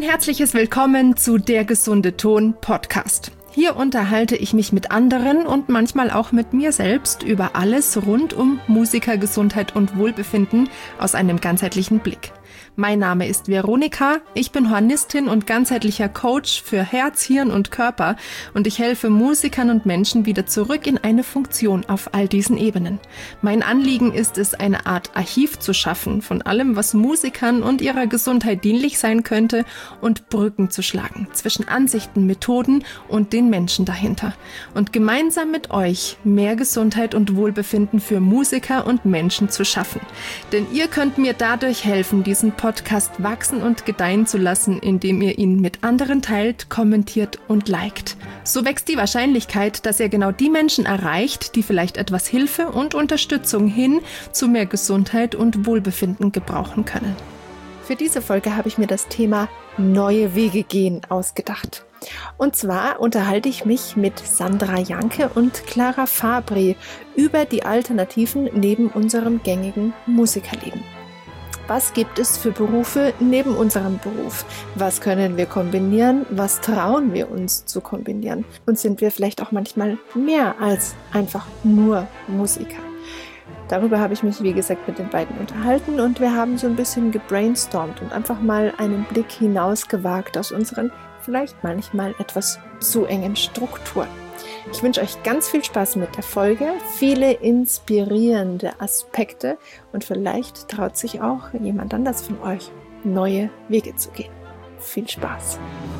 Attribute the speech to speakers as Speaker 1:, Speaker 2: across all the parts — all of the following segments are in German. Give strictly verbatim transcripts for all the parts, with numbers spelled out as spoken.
Speaker 1: herzliches Willkommen zu Der gesunde Ton Podcast. Hier unterhalte ich mich mit anderen und manchmal auch mit mir selbst über alles rund um Musikergesundheit und Wohlbefinden aus einem ganzheitlichen Blick. Mein Name ist Veronika, ich bin Hornistin und ganzheitlicher Coach für Herz, Hirn und Körper und ich helfe Musikern und Menschen wieder zurück in eine Funktion auf all diesen Ebenen. Mein Anliegen ist es, eine Art Archiv zu schaffen von allem, was Musikern und ihrer Gesundheit dienlich sein könnte und Brücken zu schlagen zwischen Ansichten, Methoden und den Menschen dahinter. Und gemeinsam mit euch mehr Gesundheit und Wohlbefinden für Musiker und Menschen zu schaffen. Denn ihr könnt mir dadurch helfen, diesen Podcast wachsen und gedeihen zu lassen, indem ihr ihn mit anderen teilt, kommentiert und liked. So wächst die Wahrscheinlichkeit, dass ihr genau die Menschen erreicht, die vielleicht etwas Hilfe und Unterstützung hin zu mehr Gesundheit und Wohlbefinden gebrauchen können. Für diese Folge habe ich mir das Thema neue Wege gehen ausgedacht. Und zwar unterhalte ich mich mit Sandra Janke und Clara Fabri über die Alternativen neben unserem gängigen Musikerleben. Was gibt es für Berufe neben unserem Beruf? Was können wir kombinieren? Was trauen wir uns zu kombinieren? Und sind wir vielleicht auch manchmal mehr als einfach nur Musiker? Darüber habe ich mich, wie gesagt, mit den beiden unterhalten und wir haben so ein bisschen gebrainstormt und einfach mal einen Blick hinaus gewagt aus unseren vielleicht manchmal etwas zu engen Strukturen. Ich wünsche euch ganz viel Spaß mit der Folge, viele inspirierende Aspekte und vielleicht traut sich auch jemand anders von euch, neue Wege zu gehen. Viel Spaß!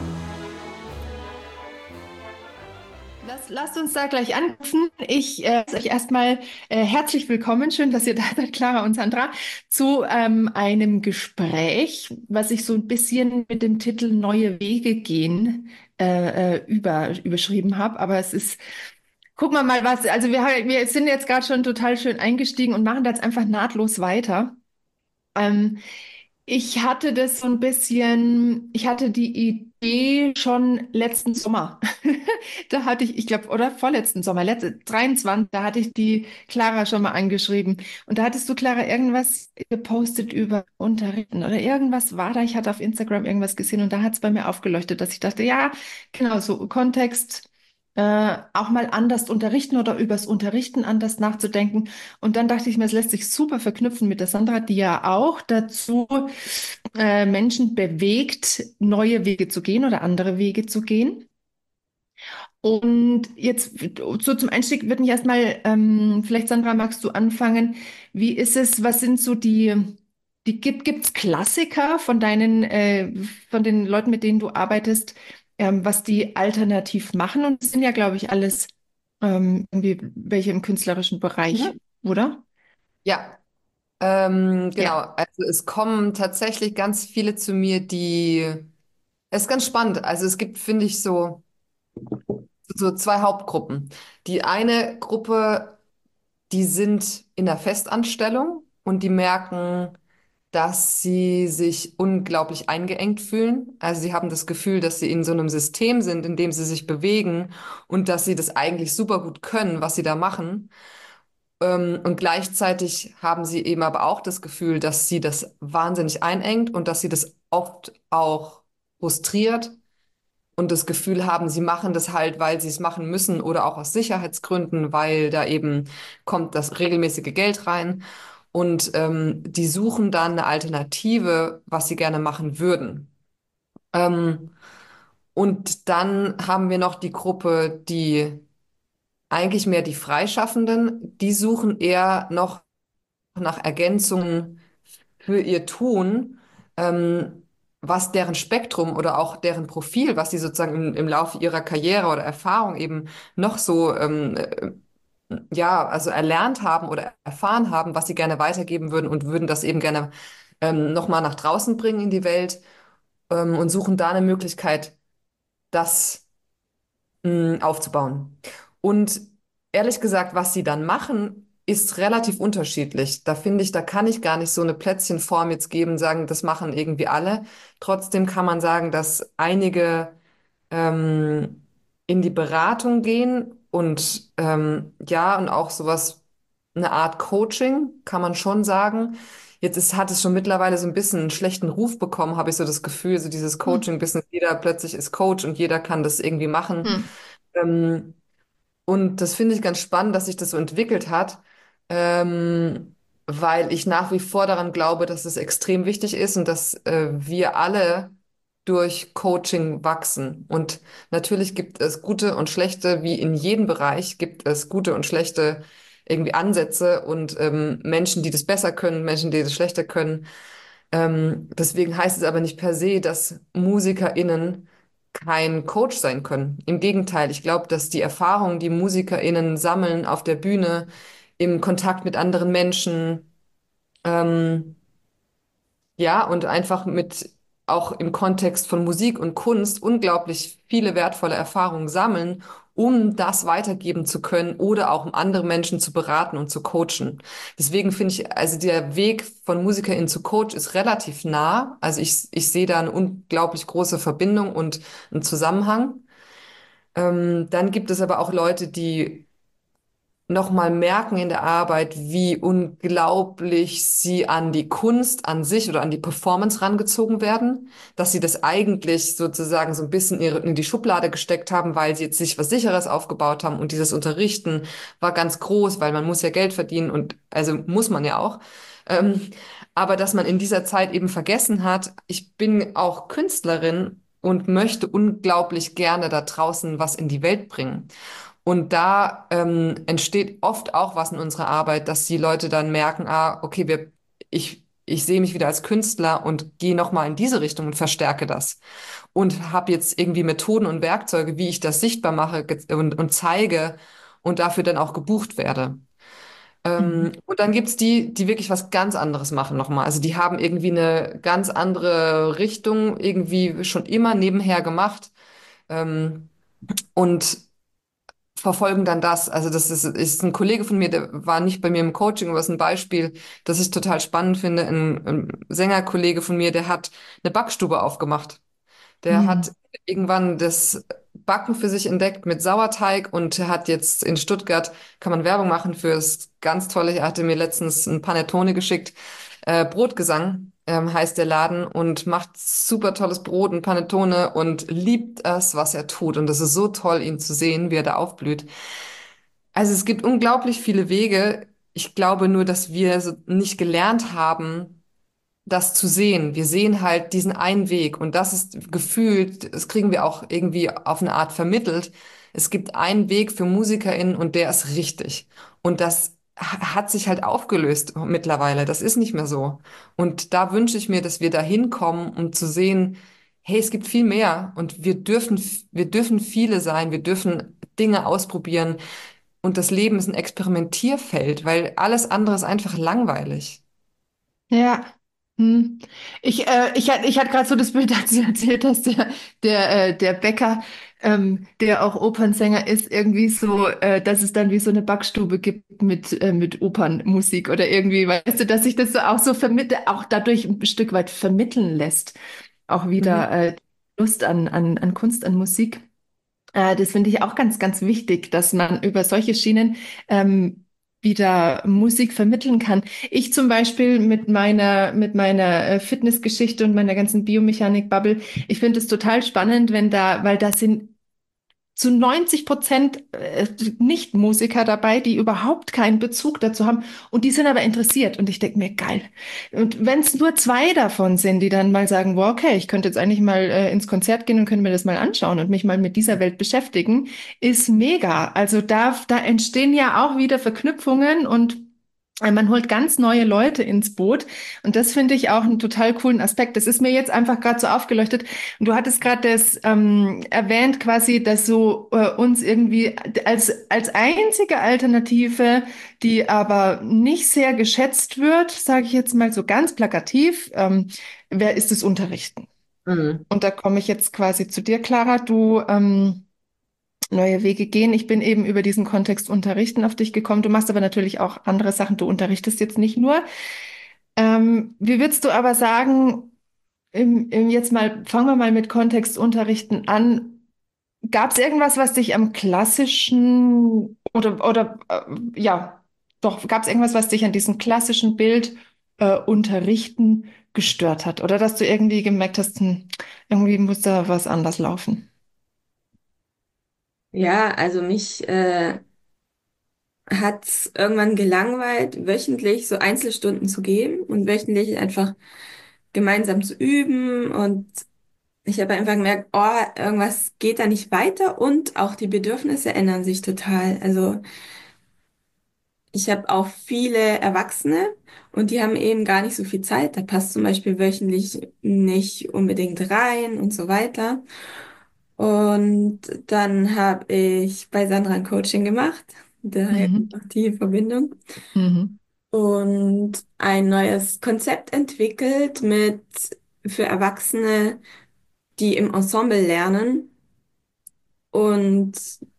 Speaker 1: Lass, lasst uns da gleich anknüpfen. Ich äh, sage euch erstmal äh, herzlich willkommen. Schön, dass ihr da seid, Clara und Sandra, zu ähm, einem Gespräch, was ich so ein bisschen mit dem Titel Neue Wege gehen äh, äh, über, überschrieben habe. Aber es ist, gucken wir mal, was, also wir, wir sind jetzt gerade schon total schön eingestiegen und machen da jetzt einfach nahtlos weiter. Ähm, Ich hatte das so ein bisschen, ich hatte die Idee schon letzten Sommer. Da hatte ich, ich glaube, oder vorletzten Sommer, letzte, dreiundzwanzig, da hatte ich die Clara schon mal angeschrieben. Und da hattest du, Clara, irgendwas gepostet über Unterrichten oder irgendwas war da. Ich hatte auf Instagram irgendwas gesehen und da hat es bei mir aufgeleuchtet, dass ich dachte, ja, genau, so Kontext, äh, auch mal anders unterrichten oder übers Unterrichten anders nachzudenken. Und dann dachte ich mir, es lässt sich super verknüpfen mit der Sandra, die ja auch dazu äh, Menschen bewegt, neue Wege zu gehen oder andere Wege zu gehen. Und jetzt so zum Einstieg würde mich erstmal, ähm, vielleicht Sandra, magst du anfangen? Wie ist es, was sind so die, die gibt, gibt's Klassiker von deinen, äh, von den Leuten, mit denen du arbeitest, ähm, was die alternativ machen? Und das sind ja, glaube ich, alles ähm, irgendwie welche im künstlerischen Bereich,
Speaker 2: Mhm.
Speaker 1: oder?
Speaker 2: Ja, ähm, genau.
Speaker 1: Ja.
Speaker 2: Also es kommen tatsächlich ganz viele zu mir, die, es ist ganz spannend. Also es gibt, finde ich, so, so zwei Hauptgruppen. Die eine Gruppe, die sind in der Festanstellung und die merken, dass sie sich unglaublich eingeengt fühlen. Also sie haben das Gefühl, dass sie in so einem System sind, in dem sie sich bewegen und dass sie das eigentlich super gut können, was sie da machen. Ähm, und gleichzeitig haben sie eben aber auch das Gefühl, dass sie das wahnsinnig einengt und dass sie das oft auch frustriert und das Gefühl haben, sie machen das halt, weil sie es machen müssen oder auch aus Sicherheitsgründen, weil da eben kommt das regelmäßige Geld rein. Und ähm, die suchen dann eine Alternative, was sie gerne machen würden. Ähm, und dann haben wir noch die Gruppe, die eigentlich mehr die Freischaffenden, die suchen eher noch nach Ergänzungen für ihr Tun, ähm, was deren Spektrum oder auch deren Profil, was sie sozusagen im, im Laufe ihrer Karriere oder Erfahrung eben noch so, ähm, äh, ja, also erlernt haben oder erfahren haben, was sie gerne weitergeben würden und würden das eben gerne ähm, nochmal nach draußen bringen in die Welt, ähm, und suchen da eine Möglichkeit, das mh, aufzubauen. Und ehrlich gesagt, was sie dann machen, ist relativ unterschiedlich. Da finde ich, da kann ich gar nicht so eine Plätzchenform jetzt geben, sagen, das machen irgendwie alle. Trotzdem kann man sagen, dass einige ähm, in die Beratung gehen und ähm, ja, und auch sowas, eine Art Coaching, kann man schon sagen. Jetzt ist, hat es schon mittlerweile so ein bisschen einen schlechten Ruf bekommen, habe ich so das Gefühl, so dieses
Speaker 1: Hm.
Speaker 2: Coaching-Business, jeder plötzlich ist Coach und jeder kann das irgendwie machen.
Speaker 1: Hm.
Speaker 2: Ähm, und das finde ich ganz spannend, dass sich das so entwickelt hat, ähm, weil ich nach wie vor daran glaube, dass es extrem wichtig ist und dass äh, wir alle durch Coaching wachsen. Und natürlich gibt es gute und schlechte, wie in jedem Bereich gibt es gute und schlechte irgendwie Ansätze und ähm, Menschen, die das besser können, Menschen, die das schlechter können. Ähm, deswegen heißt es aber nicht per se, dass MusikerInnen kein Coach sein können. Im Gegenteil, ich glaube, dass die Erfahrungen, die MusikerInnen sammeln auf der Bühne, im Kontakt mit anderen Menschen, ähm, ja, und einfach mit auch im Kontext von Musik und Kunst unglaublich viele wertvolle Erfahrungen sammeln, um das weitergeben zu können oder auch um andere Menschen zu beraten und zu coachen. Deswegen finde ich, also der Weg von Musikerin zu Coach ist relativ nah. Also ich, ich sehe da eine unglaublich große Verbindung und einen Zusammenhang. Ähm, dann gibt es aber auch Leute, die nochmal merken in der Arbeit, wie unglaublich sie an die Kunst an sich oder an die Performance rangezogen werden, dass sie das eigentlich sozusagen so ein bisschen ihre- in die Schublade gesteckt haben, weil sie jetzt sich was Sicheres aufgebaut haben und dieses Unterrichten war ganz groß, weil man muss ja Geld verdienen und also muss man ja auch. Ähm, aber dass man in dieser Zeit eben vergessen hat, ich bin auch Künstlerin und möchte unglaublich gerne da draußen was in die Welt bringen. Und da ähm, entsteht oft auch was in unserer Arbeit, dass die Leute dann merken, ah, okay, wir, ich, ich sehe mich wieder als Künstler und gehe nochmal in diese Richtung und verstärke das. Und habe jetzt irgendwie Methoden und Werkzeuge, wie ich das sichtbar mache ge- und, und zeige und dafür dann auch gebucht werde. Ähm,
Speaker 1: Mhm.
Speaker 2: und dann gibt's die, die wirklich was ganz anderes machen nochmal. Also die haben irgendwie eine ganz andere Richtung irgendwie schon immer nebenher gemacht. Ähm, und verfolgen dann das. Also das ist, ist ein Kollege von mir, der war nicht bei mir im Coaching, aber ist ein Beispiel, das ich total spannend finde. Ein, ein Sängerkollege von mir, der hat eine Backstube aufgemacht. Der hat
Speaker 1: Mhm.
Speaker 2: irgendwann das Backen für sich entdeckt mit Sauerteig und hat jetzt in Stuttgart, kann man Werbung machen für das ganz tolle, er hatte mir letztens ein Panettone geschickt, äh, Brotgesang ähm, heißt der Laden und macht super tolles Brot und Panettone und liebt es, was er tut. Und das ist so toll, ihn zu sehen, wie er da aufblüht. Also es gibt unglaublich viele Wege. Ich glaube nur, dass wir so nicht gelernt haben, das zu sehen. Wir sehen halt diesen einen Weg und das ist gefühlt, das kriegen wir auch irgendwie auf eine Art vermittelt. Es gibt einen Weg für MusikerInnen und der ist richtig. Und das ha- hat sich halt aufgelöst mittlerweile. Das ist nicht mehr so. Und da wünsche ich mir, dass wir da hinkommen, um zu sehen, hey, es gibt viel mehr und wir dürfen, wir dürfen viele sein, wir dürfen Dinge ausprobieren und das Leben ist ein Experimentierfeld, weil alles andere ist einfach langweilig.
Speaker 1: Ja. Hm. Ich, äh, ich, hatte- ich hatte gerade so das Bild, als du erzählt hast, der, der, äh, der Bäcker, ähm, der auch Opernsänger ist, irgendwie so, äh, dass es dann wie so eine Backstube gibt mit, äh, mit Opernmusik oder irgendwie, weißt du, dass sich das so auch so vermittelt, auch dadurch ein Stück weit vermitteln lässt. Auch wieder,
Speaker 2: Mhm.
Speaker 1: äh, Lust an, an, an Kunst, an Musik. Äh, das finde ich auch ganz, ganz wichtig, dass man über solche Schienen ähm, wieder Musik vermitteln kann. Ich zum Beispiel mit meiner, mit meiner äh, Fitnessgeschichte und meiner ganzen Biomechanik-Bubble, ich finde es total spannend, wenn da, weil da sind zu neunzig Prozent äh, Nicht-Musiker dabei, die überhaupt keinen Bezug dazu haben und die sind aber interessiert und ich denke mir, geil. Und wenn es nur zwei davon sind, die dann mal sagen, wow, okay, ich könnte jetzt eigentlich mal äh, ins Konzert gehen und könnte mir das mal anschauen und mich mal mit dieser Welt beschäftigen, ist mega. Also da, da entstehen ja auch wieder Verknüpfungen und äh, man holt ganz neue Leute ins Boot und das finde ich auch einen total coolen Aspekt. Das ist mir jetzt einfach gerade so aufgeleuchtet. Und du hattest gerade das ähm, erwähnt, quasi, dass so äh, uns irgendwie als als einzige Alternative, die aber nicht sehr geschätzt wird, sage ich jetzt mal so ganz plakativ, ähm, wer ist das Unterrichten?
Speaker 2: Mhm.
Speaker 1: Und da komme ich jetzt quasi zu dir, Clara. Du ähm, neue Wege gehen. Ich bin eben über diesen Kontext Unterrichten auf dich gekommen. Du machst aber natürlich auch andere Sachen. Du unterrichtest jetzt nicht nur. Ähm, wie würdest du aber sagen, im, im jetzt mal, fangen wir mal mit Kontextunterrichten an. Gab es irgendwas, was dich am klassischen oder oder äh, ja, doch, gab es irgendwas, was dich an diesem klassischen Bild äh, Unterrichten gestört hat? Oder dass du irgendwie gemerkt hast, hm, irgendwie muss da was anders laufen?
Speaker 3: Ja, also mich äh, hat irgendwann gelangweilt, wöchentlich so Einzelstunden zu geben und wöchentlich einfach gemeinsam zu üben. Und ich habe einfach gemerkt, oh, irgendwas geht da nicht weiter und auch die Bedürfnisse ändern sich total. Also ich habe auch viele Erwachsene und die haben eben gar nicht so viel Zeit. Da passt zum Beispiel wöchentlich nicht unbedingt rein und so weiter. Und dann habe ich bei Sandra ein Coaching gemacht. Daher
Speaker 1: Mhm.
Speaker 3: kommt auch die Verbindung.
Speaker 1: Mhm.
Speaker 3: Und ein neues Konzept entwickelt mit für Erwachsene, die im Ensemble lernen. Und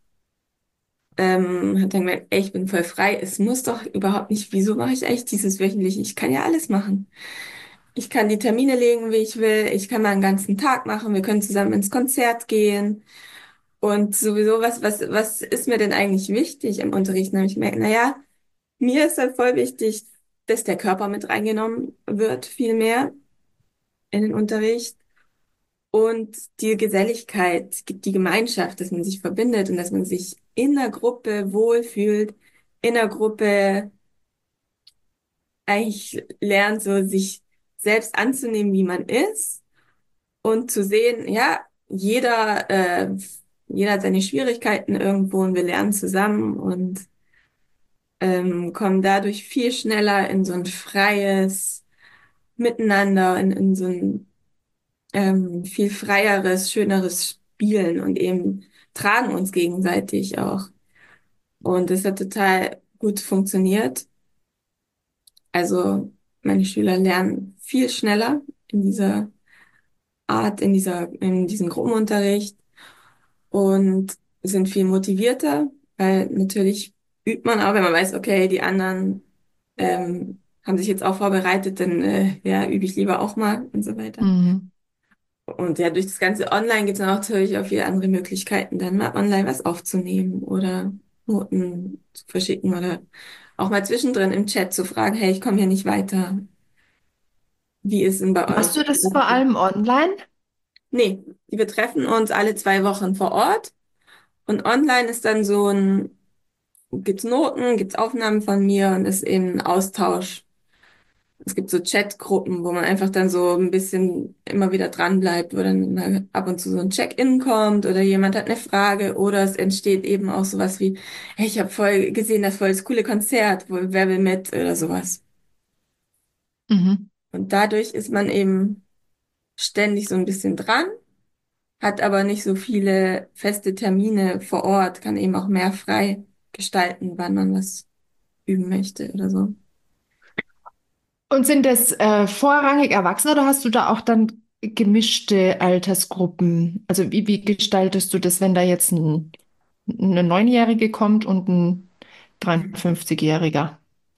Speaker 3: ähm, hat dann gemerkt, ey, ich bin voll frei. Es muss doch überhaupt nicht, wieso mache ich eigentlich dieses wöchentliche? Ich kann ja alles machen. Ich kann die Termine legen, wie ich will. Ich kann mal einen ganzen Tag machen. Wir können zusammen ins Konzert gehen. Und sowieso, was, was, was ist mir denn eigentlich wichtig im Unterricht? Und ich merke, naja, mir ist halt voll wichtig, dass der Körper mit reingenommen wird, viel mehr in den Unterricht. Und die Geselligkeit, die Gemeinschaft, dass man sich verbindet und dass man sich in der Gruppe wohlfühlt, in der Gruppe eigentlich lernt, so sich selbst anzunehmen, wie man ist und zu sehen, ja, jeder, äh, jeder hat seine Schwierigkeiten irgendwo und wir lernen zusammen und ähm, kommen dadurch viel schneller in so ein freies Miteinander, in, in so ein ähm, viel freieres, schöneres Spielen und eben tragen uns gegenseitig auch. Und das hat total gut funktioniert. Also meine Schüler lernen viel schneller in dieser Art, in dieser, in diesem Gruppenunterricht und sind viel motivierter, weil natürlich übt man auch, wenn man weiß, okay, die anderen ähm, haben sich jetzt auch vorbereitet, dann äh, ja, übe ich lieber auch mal und so weiter.
Speaker 1: Mhm.
Speaker 3: Und ja, durch das ganze Online gibt es dann auch natürlich auch viele andere Möglichkeiten, dann mal online was aufzunehmen oder Noten zu verschicken oder auch mal zwischendrin im Chat zu fragen, hey, ich komme hier nicht weiter. Wie ist denn bei euch?
Speaker 1: Machst du das vor allem online?
Speaker 3: Nee, wir treffen uns alle zwei Wochen vor Ort und online ist dann so ein, gibt's Noten, gibt's Aufnahmen von mir und ist eben ein Austausch. Es gibt so Chatgruppen, wo man einfach dann so ein bisschen immer wieder dran bleibt, wo dann mal ab und zu so ein Check-in kommt oder jemand hat eine Frage oder es entsteht eben auch sowas wie, hey, ich habe voll gesehen, das voll das coole Konzert, wo, wer will mit oder sowas.
Speaker 1: Mhm.
Speaker 3: Und dadurch ist man eben ständig so ein bisschen dran, hat aber nicht so viele feste Termine vor Ort, kann eben auch mehr frei gestalten, wann man was üben möchte oder so.
Speaker 1: Und sind das äh, vorrangig Erwachsene oder hast du da auch dann gemischte Altersgruppen? Also wie, wie gestaltest du das, wenn da jetzt ein, eine Neunjährige kommt und ein dreiundfünfzig-Jähriger?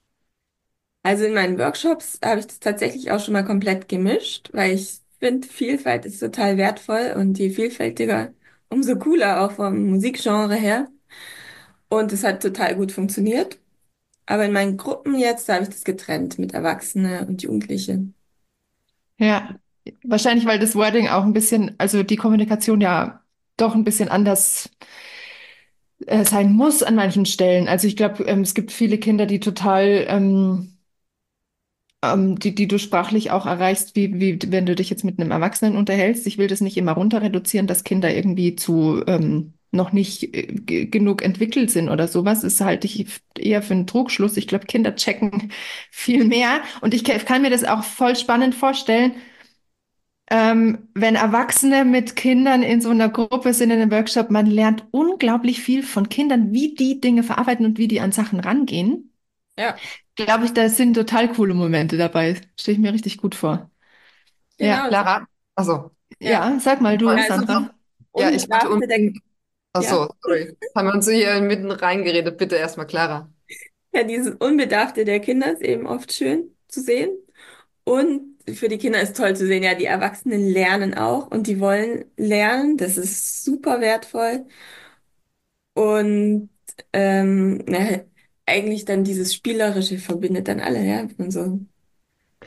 Speaker 3: Also in meinen Workshops habe ich das tatsächlich auch schon mal komplett gemischt, weil ich finde, Vielfalt ist total wertvoll und je vielfältiger, umso cooler auch vom Musikgenre her. Und es hat total gut funktioniert. Aber in meinen Gruppen jetzt, da habe ich das getrennt mit Erwachsene und Jugendliche.
Speaker 1: Ja, wahrscheinlich, weil das Wording auch ein bisschen, also die Kommunikation ja doch ein bisschen anders äh, sein muss an manchen Stellen. Also ich glaube, ähm, es gibt viele Kinder, die total ähm, ähm, die, die du sprachlich auch erreichst, wie, wie wenn du dich jetzt mit einem Erwachsenen unterhältst. Ich will das nicht immer runter reduzieren, dass Kinder irgendwie zu ähm, noch nicht äh, g- genug entwickelt sind oder sowas. Das halte ich eher für einen Trugschluss. Ich glaube, Kinder checken viel mehr. Und ich kann mir das auch voll spannend vorstellen, ähm, wenn Erwachsene mit Kindern in so einer Gruppe sind in einem Workshop. Man lernt unglaublich viel von Kindern, wie die Dinge verarbeiten und wie die an Sachen rangehen.
Speaker 3: Ja,
Speaker 1: Glaube ich, da sind total coole Momente dabei. Stelle ich mir richtig gut vor. Ja,
Speaker 3: genau so.
Speaker 2: Clara? Achso.
Speaker 3: Ja.
Speaker 1: ja, sag mal du,
Speaker 3: Also
Speaker 1: Sandra.
Speaker 3: das
Speaker 2: Ja, ich wollte
Speaker 3: Unbedarfte der,
Speaker 2: unbedingt.
Speaker 3: ja,
Speaker 2: Achso, sorry. Haben wir uns hier mitten reingeredet. Bitte erstmal, Clara.
Speaker 3: ja, dieses Unbedarfte der Kinder ist eben oft schön zu sehen. Und für die Kinder ist toll zu sehen, ja, die Erwachsenen lernen auch und die wollen lernen. Das ist super wertvoll. Und ähm, na, eigentlich dann dieses Spielerische verbindet dann alle, ja. Und so.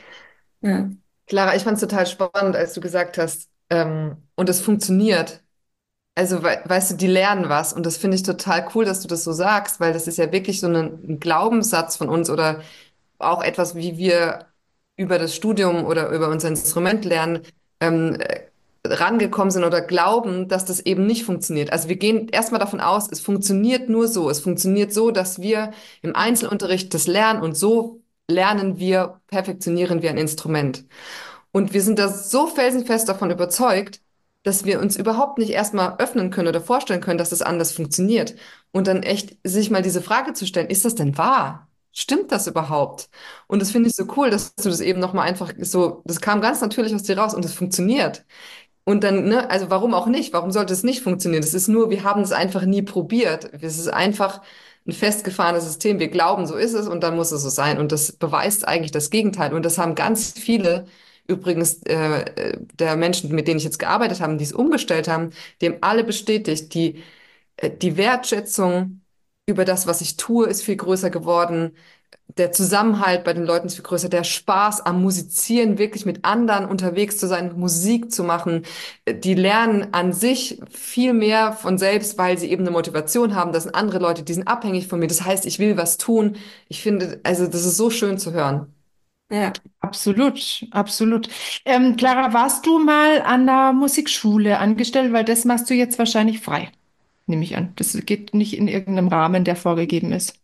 Speaker 3: Ja,
Speaker 2: Clara, ich fand es total spannend, als du gesagt hast, ähm, und es funktioniert. Also, wei- weißt du, die lernen was. Und das finde ich total cool, dass du das so sagst, weil das ist ja wirklich so ein, ein Glaubenssatz von uns oder auch etwas, wie wir über das Studium oder über unser Instrument lernen, ähm, äh, rangekommen sind oder glauben, dass das eben nicht funktioniert. Also wir gehen erstmal davon aus, es funktioniert nur so. Es funktioniert so, dass wir im Einzelunterricht das lernen und so lernen wir, perfektionieren wir ein Instrument. Und wir sind da so felsenfest davon überzeugt, dass wir uns überhaupt nicht erstmal öffnen können oder vorstellen können, dass das anders funktioniert. Und dann echt sich mal diese Frage zu stellen, ist das denn wahr? Stimmt das überhaupt? Und das finde ich so cool, dass du das eben nochmal einfach so, das kam ganz natürlich aus dir raus und es funktioniert. Und dann, ne, also warum auch nicht? Warum sollte es nicht funktionieren? Das ist nur, wir haben es einfach nie probiert. Es ist einfach ein festgefahrenes System. Wir glauben, so ist es und dann muss es so sein. Und das beweist eigentlich das Gegenteil. Und das haben ganz viele, übrigens, äh, äh, der Menschen, mit denen ich jetzt gearbeitet habe, die es umgestellt haben, die haben alle bestätigt, die, äh, die Wertschätzung über das, was ich tue, ist viel größer geworden. Der Zusammenhalt bei den Leuten ist viel größer, der Spaß am Musizieren, wirklich mit anderen unterwegs zu sein, Musik zu machen. Die lernen an sich viel mehr von selbst, weil sie eben eine Motivation haben. Das sind andere Leute, die sind abhängig von mir. Das heißt, ich will was tun. Ich finde, also das ist so schön zu hören.
Speaker 3: ja.
Speaker 1: Absolut, absolut. Ähm, Clara, warst du mal an der Musikschule angestellt? Weil das machst du jetzt wahrscheinlich frei, nehme ich an. Das geht nicht in irgendeinem Rahmen, der vorgegeben ist.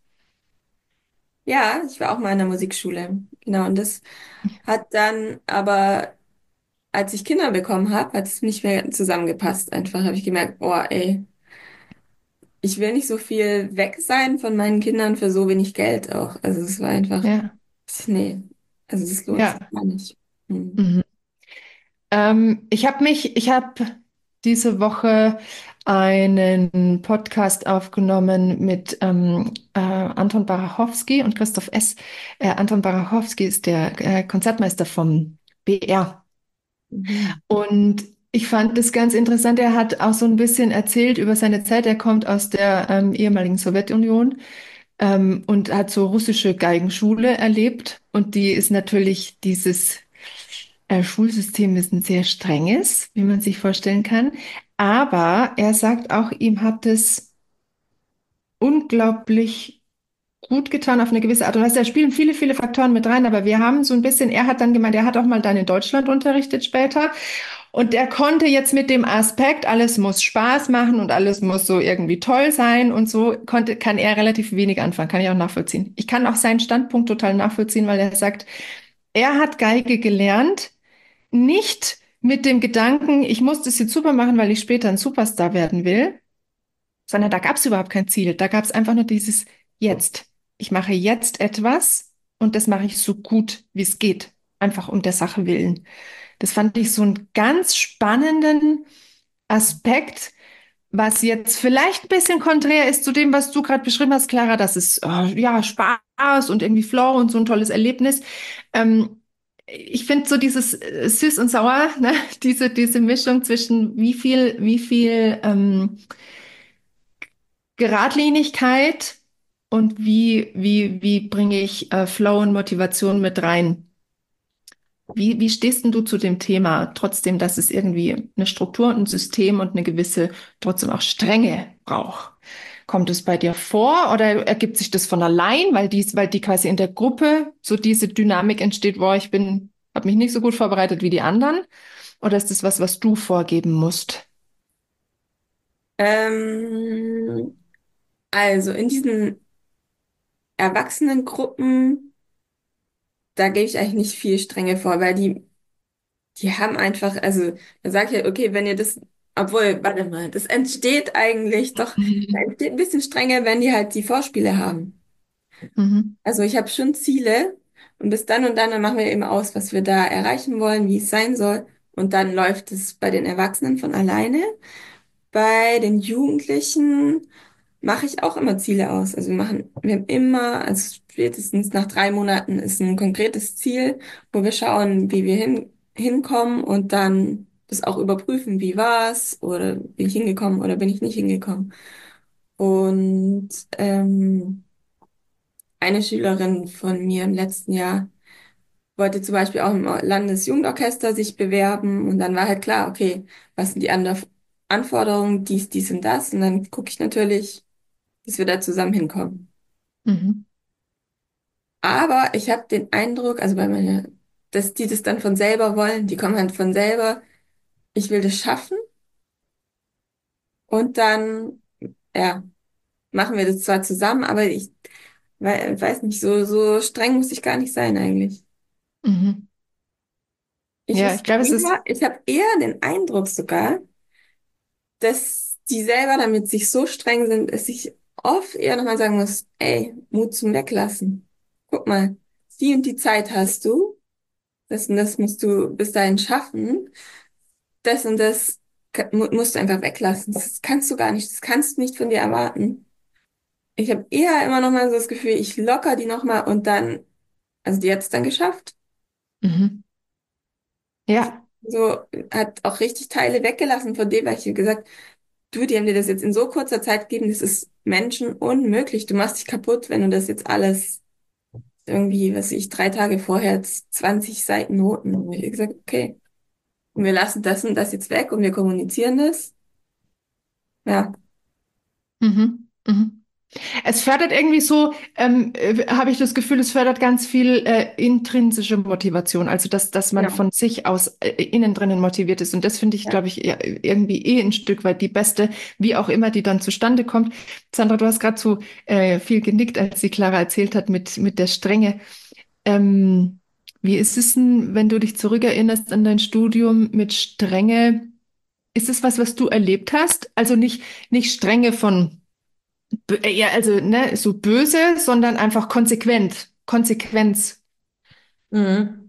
Speaker 3: Ja, ich war auch mal in der Musikschule. Genau, und das hat dann aber, als ich Kinder bekommen habe, hat es nicht mehr zusammengepasst. Einfach habe ich gemerkt, oh, ey, ich will nicht so viel weg sein von meinen Kindern für so wenig Geld auch. Also es war einfach,
Speaker 1: Ja,
Speaker 3: nee, also das lohnt sich
Speaker 1: ja.
Speaker 3: gar nicht. Hm.
Speaker 1: Mhm. Ähm, ich habe mich, ich habe diese Woche einen Podcast aufgenommen mit ähm, äh, Anton Barachowski und Christoph S. Äh, Anton Barachowski ist der äh, Konzertmeister vom B R.
Speaker 3: Mhm.
Speaker 1: Und ich fand das ganz interessant. Er hat auch so ein bisschen erzählt über seine Zeit. Er kommt aus der ähm, ehemaligen Sowjetunion ähm, und hat so russische Geigenschule erlebt. Und die ist natürlich dieses äh, Schulsystem ist ein sehr strenges, wie man sich vorstellen kann. Aber er sagt auch, ihm hat es unglaublich gut getan auf eine gewisse Art und Weise. Da spielen viele, viele Faktoren mit rein, aber wir haben so ein bisschen, er hat dann gemeint, er hat auch mal dann in Deutschland unterrichtet später und er konnte jetzt mit dem Aspekt, alles muss Spaß machen und alles muss so irgendwie toll sein und so, konnte, kann er relativ wenig anfangen, kann ich auch nachvollziehen. Ich kann auch seinen Standpunkt total nachvollziehen, weil er sagt, er hat Geige gelernt, nicht mit dem Gedanken, ich muss das jetzt super machen, weil ich später ein Superstar werden will, sondern da gab es überhaupt kein Ziel. Da gab es einfach nur dieses Jetzt. Ich mache jetzt etwas und das mache ich so gut, wie es geht, einfach um der Sache willen. Das fand ich so einen ganz spannenden Aspekt, was jetzt vielleicht ein bisschen konträr ist zu dem, was du gerade beschrieben hast, Clara, dass es äh, ja Spaß und irgendwie Flow und so ein tolles Erlebnis. Ähm, ich finde so dieses äh, süß und sauer, ne? Diese, diese Mischung zwischen wie viel, wie viel ähm, Geradlinigkeit und wie, wie, wie bringe ich äh, Flow und Motivation mit rein? Wie, wie stehst denn du zu dem Thema, trotzdem, dass es irgendwie eine Struktur und ein System und eine gewisse, trotzdem auch Strenge braucht? Kommt es bei dir vor oder ergibt sich das von allein, weil dies, weil die quasi in der Gruppe so diese Dynamik entsteht, wo ich bin, habe mich nicht so gut vorbereitet wie die anderen? Oder ist das was, was du vorgeben musst?
Speaker 3: Ähm, also in diesen Erwachsenengruppen, da gebe ich eigentlich nicht viel Strenge vor, weil die, die haben einfach, also da sage ich ja, okay, wenn ihr das, obwohl, warte mal, das entsteht eigentlich doch, da
Speaker 1: Mhm.
Speaker 3: entsteht ein bisschen Strenge, wenn die halt die Vorspiele haben.
Speaker 1: Mhm.
Speaker 3: Also ich habe schon Ziele und bis dann und dann, dann machen wir eben aus, was wir da erreichen wollen, wie es sein soll. Und dann läuft es bei den Erwachsenen von alleine. Bei den Jugendlichen mache ich auch immer Ziele aus. Also wir machen, wir haben immer, also spätestens nach drei Monaten ist ein konkretes Ziel, wo wir schauen, wie wir hin, hinkommen und dann das auch überprüfen, wie war's oder bin ich hingekommen oder bin ich nicht hingekommen. Und ähm, eine Schülerin von mir im letzten Jahr, wollte zum Beispiel auch im Landesjugendorchester sich bewerben und dann war halt klar, okay, was sind die Ander Anforderungen, dies, dies und das und dann gucke ich natürlich, dass wir da zusammen hinkommen.
Speaker 1: Mhm.
Speaker 3: Aber ich habe den Eindruck, also bei meiner, dass die das dann von selber wollen, die kommen halt von selber, ich will das schaffen und dann, ja, machen wir das zwar zusammen, aber ich wei- weiß nicht, so, so streng muss ich gar nicht sein eigentlich.
Speaker 1: Mhm.
Speaker 3: Ich
Speaker 1: Ja, ich
Speaker 3: ist
Speaker 1: glaube, es ist.
Speaker 3: eher, ich habe eher den Eindruck sogar, dass die selber damit sich so streng sind, dass ich oft eher nochmal sagen muss, ey, Mut zum Weglassen. Guck mal, die und die Zeit hast du, das und das musst du bis dahin schaffen, das und das ka- mu- musst du einfach weglassen. Das kannst du gar nicht, das kannst du nicht von dir erwarten. Ich habe eher immer nochmal so das Gefühl, ich locker die nochmal und dann, also die hat es dann geschafft.
Speaker 1: Mhm. Ja.
Speaker 3: So, hat auch richtig Teile weggelassen von dem, weil ich ihr gesagt, du, die haben dir das jetzt in so kurzer Zeit gegeben, das ist Menschen unmöglich. Du machst dich kaputt, wenn du das jetzt alles irgendwie, was weiß ich, drei Tage vorher zwanzig Seiten Noten. Und ich hab gesagt, okay, und wir lassen das und das jetzt weg und wir kommunizieren das. Ja.
Speaker 1: Mhm. Mhm. Es fördert irgendwie so, ähm, äh, habe ich das Gefühl, es fördert ganz viel äh, intrinsische Motivation, also dass, dass man
Speaker 3: Genau.
Speaker 1: von sich aus äh, innen drinnen motiviert ist. Und das finde ich,
Speaker 3: Ja.
Speaker 1: glaube ich, ja, irgendwie eh ein Stück weit die beste, wie auch immer die dann zustande kommt. Sandra, du hast gerade so äh, viel genickt, als die Clara erzählt hat mit, mit der Strenge. Ähm, wie ist es denn, wenn du dich zurückerinnerst an dein Studium mit Strenge? Ist es was, was du erlebt hast? Also nicht, nicht Strenge von Bö- äh, ja, also ne, so böse, sondern einfach konsequent. Konsequenz.
Speaker 2: Mhm.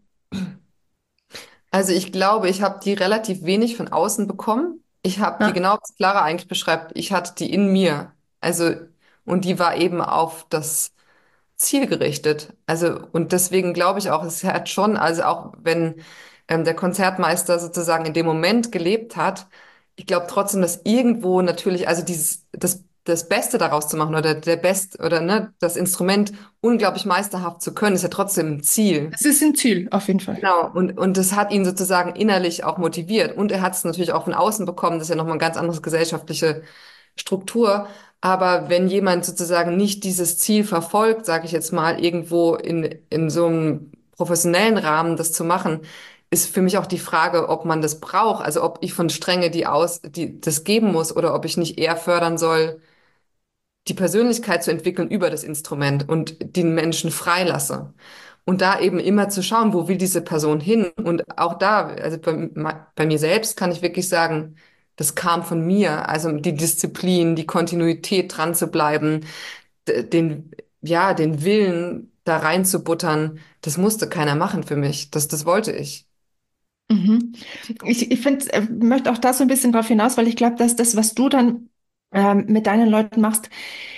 Speaker 2: Also ich glaube, ich habe die relativ wenig von außen bekommen. Ich habe die
Speaker 1: Ja.
Speaker 2: genau, was Clara eigentlich beschreibt, ich hatte die in mir. Also, und die war eben auf das Ziel gerichtet. Also, und deswegen glaube ich auch, es hat schon, also auch wenn ähm, der Konzertmeister sozusagen in dem Moment gelebt hat, ich glaube trotzdem, dass irgendwo natürlich, also dieses, das, das Beste daraus zu machen oder der Best oder ne, das Instrument unglaublich meisterhaft zu können, ist ja trotzdem ein Ziel.
Speaker 1: Das ist ein Ziel, auf jeden Fall.
Speaker 2: Genau, und, und das hat ihn sozusagen innerlich auch motiviert. Und er hat es natürlich auch von außen bekommen, das ist ja nochmal eine ganz andere gesellschaftliche Struktur. Aber wenn jemand sozusagen nicht dieses Ziel verfolgt, sage ich jetzt mal, irgendwo in, in so einem professionellen Rahmen das zu machen, ist für mich auch die Frage, ob man das braucht. Also ob ich von Strenge die aus, die das geben muss oder ob ich nicht eher fördern soll, die Persönlichkeit zu entwickeln über das Instrument und den Menschen freilasse. Und da eben immer zu schauen, wo will diese Person hin? Und auch da, also bei, bei mir selbst kann ich wirklich sagen, das kam von mir. Also die Disziplin, die Kontinuität dran zu bleiben, d- den, ja, den Willen da reinzubuttern, das musste keiner machen für mich. Das, das wollte ich.
Speaker 1: Mhm. Ich, ich finde, äh, möchte auch da so ein bisschen drauf hinaus, weil ich glaube, dass das, was du dann ähm, mit deinen Leuten machst,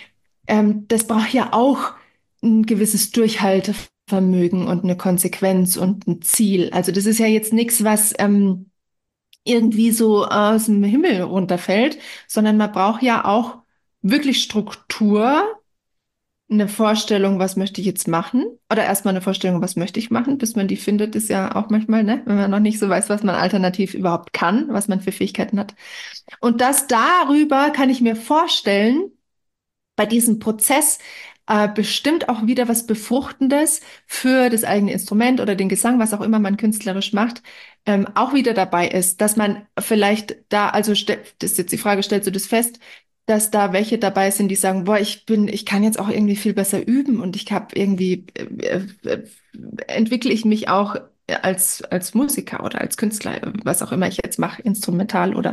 Speaker 1: ähm, das braucht ja auch ein gewisses Durchhaltevermögen und eine Konsequenz und ein Ziel. Also das ist ja jetzt nichts, was ähm, irgendwie so aus dem Himmel runterfällt, sondern man braucht ja auch wirklich Struktur, eine Vorstellung, was möchte ich jetzt machen? Oder erstmal eine Vorstellung, was möchte ich machen, bis man die findet, ist ja auch manchmal, ne, wenn man noch nicht so weiß, was man alternativ überhaupt kann, was man für Fähigkeiten hat. Und das darüber kann ich mir vorstellen, bei diesem Prozess äh, bestimmt auch wieder was Befruchtendes für das eigene Instrument oder den Gesang, was auch immer man künstlerisch macht, ähm, auch wieder dabei ist, dass man vielleicht da, also ste- das ist jetzt die Frage, stellst du das fest, dass da welche dabei sind, die sagen, boah, ich bin, ich kann jetzt auch irgendwie viel besser üben und ich habe irgendwie äh, äh, entwickle ich mich auch als als Musiker oder als Künstler, was auch immer ich jetzt mache, instrumental oder.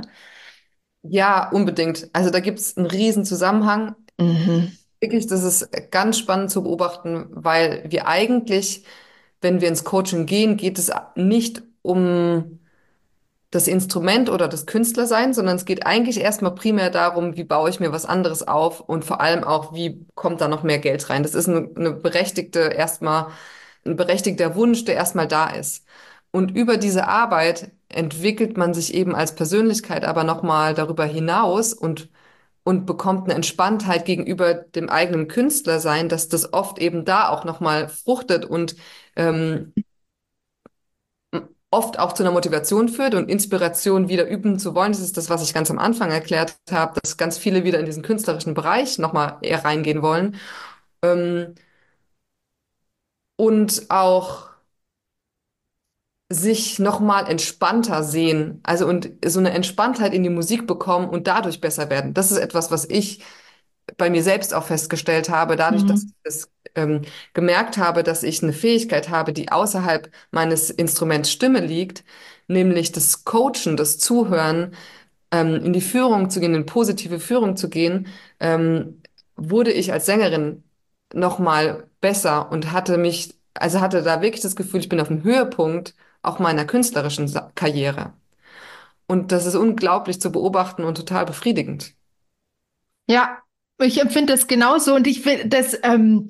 Speaker 2: Ja, unbedingt. Also da gibt es einen riesen Zusammenhang.
Speaker 1: Mhm.
Speaker 2: Wirklich, das ist ganz spannend zu beobachten, weil wir eigentlich, wenn wir ins Coaching gehen, geht es nicht um das Instrument oder das Künstlersein, sondern es geht eigentlich erstmal primär darum, wie baue ich mir was anderes auf und vor allem auch, wie kommt da noch mehr Geld rein. Das ist eine, eine berechtigte, erstmal ein berechtigter Wunsch, der erstmal da ist. Und über diese Arbeit entwickelt man sich eben als Persönlichkeit aber nochmal darüber hinaus und und bekommt eine Entspanntheit gegenüber dem eigenen Künstlersein, dass das oft eben da auch nochmal fruchtet und ähm, oft auch zu einer Motivation führt und Inspiration wieder üben zu wollen. Das ist das, was ich ganz am Anfang erklärt habe, dass ganz viele wieder in diesen künstlerischen Bereich nochmal eher reingehen wollen. Ähm, und auch sich nochmal entspannter sehen, also und so eine Entspanntheit in die Musik bekommen und dadurch besser werden. Das ist etwas, was ich bei mir selbst auch festgestellt habe, dadurch, dass ich
Speaker 1: Mhm.
Speaker 2: das ähm, gemerkt habe, dass ich eine Fähigkeit habe, die außerhalb meines Instruments Stimme liegt, nämlich das Coachen, das Zuhören, ähm, in die Führung zu gehen, in positive Führung zu gehen, ähm, wurde ich als Sängerin noch mal besser und hatte mich, also hatte da wirklich das Gefühl, ich bin auf dem Höhepunkt auch meiner künstlerischen Sa- Karriere. Und das ist unglaublich zu beobachten und total befriedigend.
Speaker 1: Ja, ich empfinde das genauso und ich finde das, ähm,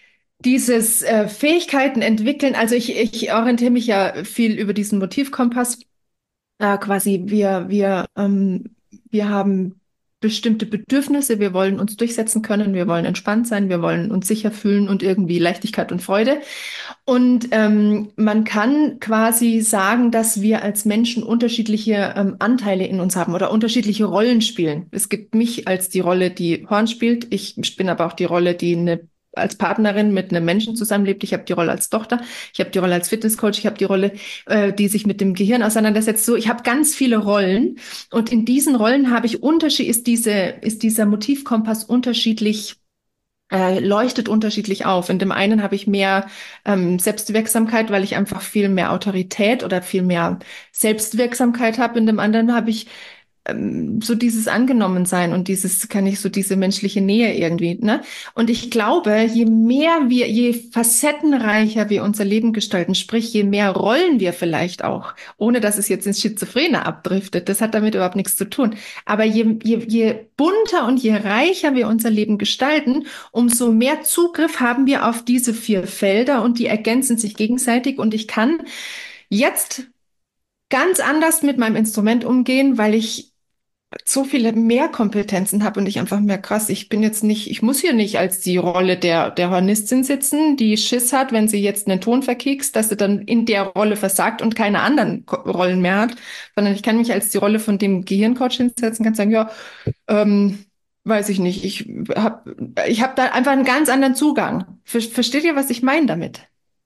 Speaker 1: dieses äh, Fähigkeiten entwickeln, also ich, ich orientiere mich ja viel über diesen Motivkompass. Äh, quasi, wir, wir, ähm, wir haben bestimmte Bedürfnisse, wir wollen uns durchsetzen können, wir wollen entspannt sein, wir wollen uns sicher fühlen und irgendwie Leichtigkeit und Freude. Und ähm, man kann quasi sagen, dass wir als Menschen unterschiedliche ähm, Anteile in uns haben oder unterschiedliche Rollen spielen. Es gibt mich als die Rolle, die Horn spielt. Ich bin aber auch die Rolle, die eine als Partnerin mit einem Menschen zusammenlebt. Ich habe die Rolle als Tochter, ich habe die Rolle als Fitnesscoach, ich habe die Rolle, äh, die sich mit dem Gehirn auseinandersetzt. So, ich habe ganz viele Rollen und in diesen Rollen habe ich Unterschied, ist diese, ist dieser Motivkompass unterschiedlich äh, leuchtet unterschiedlich auf. In dem einen habe ich mehr ähm, Selbstwirksamkeit, weil ich einfach viel mehr Autorität oder viel mehr Selbstwirksamkeit habe. In dem anderen habe ich ähm, so dieses Angenommensein und dieses, kann ich so diese menschliche Nähe irgendwie, ne? Und ich glaube, je mehr wir, je facettenreicher wir unser Leben gestalten, sprich, je mehr Rollen wir vielleicht auch, ohne dass es jetzt ins Schizophrene abdriftet, das hat damit überhaupt nichts zu tun. Aber je, je, je bunter und je reicher wir unser Leben gestalten, umso mehr Zugriff haben wir auf diese vier Felder und die ergänzen sich gegenseitig und ich kann jetzt ganz anders mit meinem Instrument umgehen, weil ich so viele mehr Kompetenzen habe und ich einfach mehr krass, ich bin jetzt nicht, ich muss hier nicht als die Rolle der, der Hornistin sitzen, die Schiss hat, wenn sie jetzt einen Ton verkiekst, dass sie dann in der Rolle versagt und keine anderen Ko- Rollen mehr hat, sondern ich kann mich als die Rolle von dem Gehirncoach hinsetzen, kann sagen, ja, ähm, weiß ich nicht, ich habe ich hab da einfach einen ganz anderen Zugang. Ver Versteht ihr, was ich meine damit?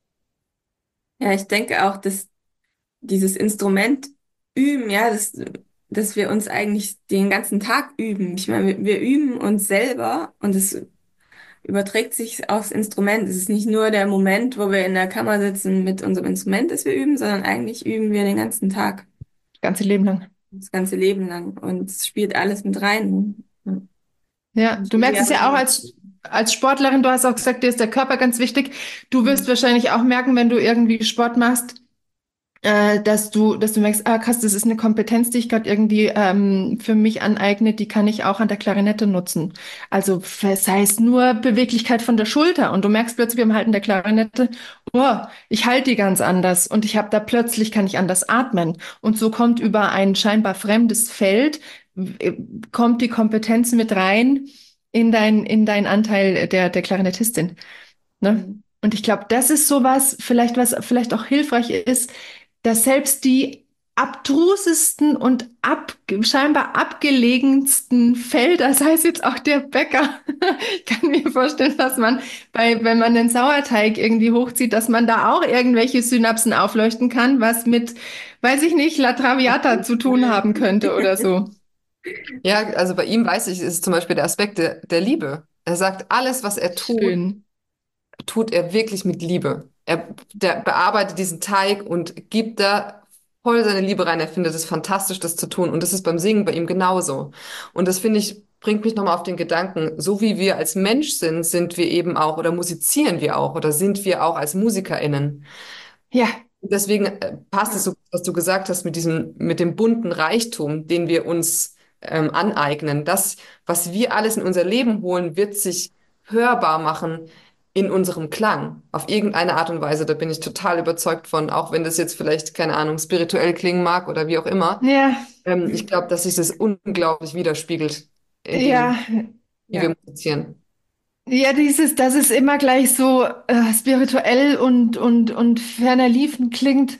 Speaker 3: Ja, ich denke auch, dass dieses Instrument üben, ja, dass, dass wir uns eigentlich den ganzen Tag üben. Ich meine, wir, wir üben uns selber und es überträgt sich aufs Instrument. Es ist nicht nur der Moment, wo wir in der Kammer sitzen mit unserem Instrument, das wir üben, sondern eigentlich üben wir den ganzen Tag,
Speaker 1: Das ganze Leben lang.
Speaker 3: das ganze Leben lang. Und es spielt alles mit rein. Ja.
Speaker 1: Ja, du merkst
Speaker 3: Ja.
Speaker 1: es ja auch als, als Sportlerin, du hast auch gesagt, dir ist der Körper ganz wichtig. Du wirst wahrscheinlich auch merken, wenn du irgendwie Sport machst, äh, dass du, dass du merkst, ah krass, das ist eine Kompetenz, die ich gerade irgendwie ähm, für mich aneigne, die kann ich auch an der Klarinette nutzen. Also sei es nur Beweglichkeit von der Schulter und du merkst plötzlich beim Halten der Klarinette, oh, ich halte die ganz anders und ich habe da plötzlich, kann ich anders atmen. Und so kommt über ein scheinbar fremdes Feld, äh, kommt die Kompetenz mit rein in dein, in dein Anteil der, der Klarinettistin. Ne?
Speaker 3: Mhm.
Speaker 1: Und ich glaube, das ist sowas, vielleicht was vielleicht auch hilfreich ist, dass selbst die abstrusesten und ab, scheinbar abgelegensten Felder, sei es jetzt auch der Bäcker, ich kann mir vorstellen, dass man bei, wenn man den Sauerteig irgendwie hochzieht, dass man da auch irgendwelche Synapsen aufleuchten kann, was mit, weiß ich nicht, La Traviata zu tun haben könnte oder so.
Speaker 2: Ja, also bei ihm weiß ich, ist zum Beispiel der Aspekt der, der Liebe. Er sagt, alles, was er tut,
Speaker 1: Schön.
Speaker 2: tut er wirklich mit Liebe. Er der bearbeitet diesen Teig und gibt da voll seine Liebe rein. Er findet es fantastisch, das zu tun. Und das ist beim Singen bei ihm genauso. Und das finde ich, bringt mich nochmal auf den Gedanken, so wie wir als Mensch sind, sind wir eben auch oder musizieren wir auch oder sind wir auch als MusikerInnen.
Speaker 1: Ja,
Speaker 2: Deswegen äh, passt es
Speaker 3: Ja.
Speaker 2: so, was du gesagt hast mit diesem, mit dem bunten Reichtum, den wir uns ähm, aneignen. Das, was wir alles in unser Leben holen, wird sich hörbar machen in unserem Klang. Auf irgendeine Art und Weise. Da bin ich total überzeugt von, auch wenn das jetzt vielleicht, keine Ahnung, spirituell klingen mag oder wie auch immer.
Speaker 1: ja,
Speaker 2: Ähm, ich glaube, dass sich das unglaublich widerspiegelt in dem,
Speaker 1: ja,
Speaker 2: wie wir
Speaker 3: Ja.
Speaker 2: musizieren.
Speaker 1: ja, dieses, dass es immer gleich so äh, spirituell und, und, und ferner liefen klingt.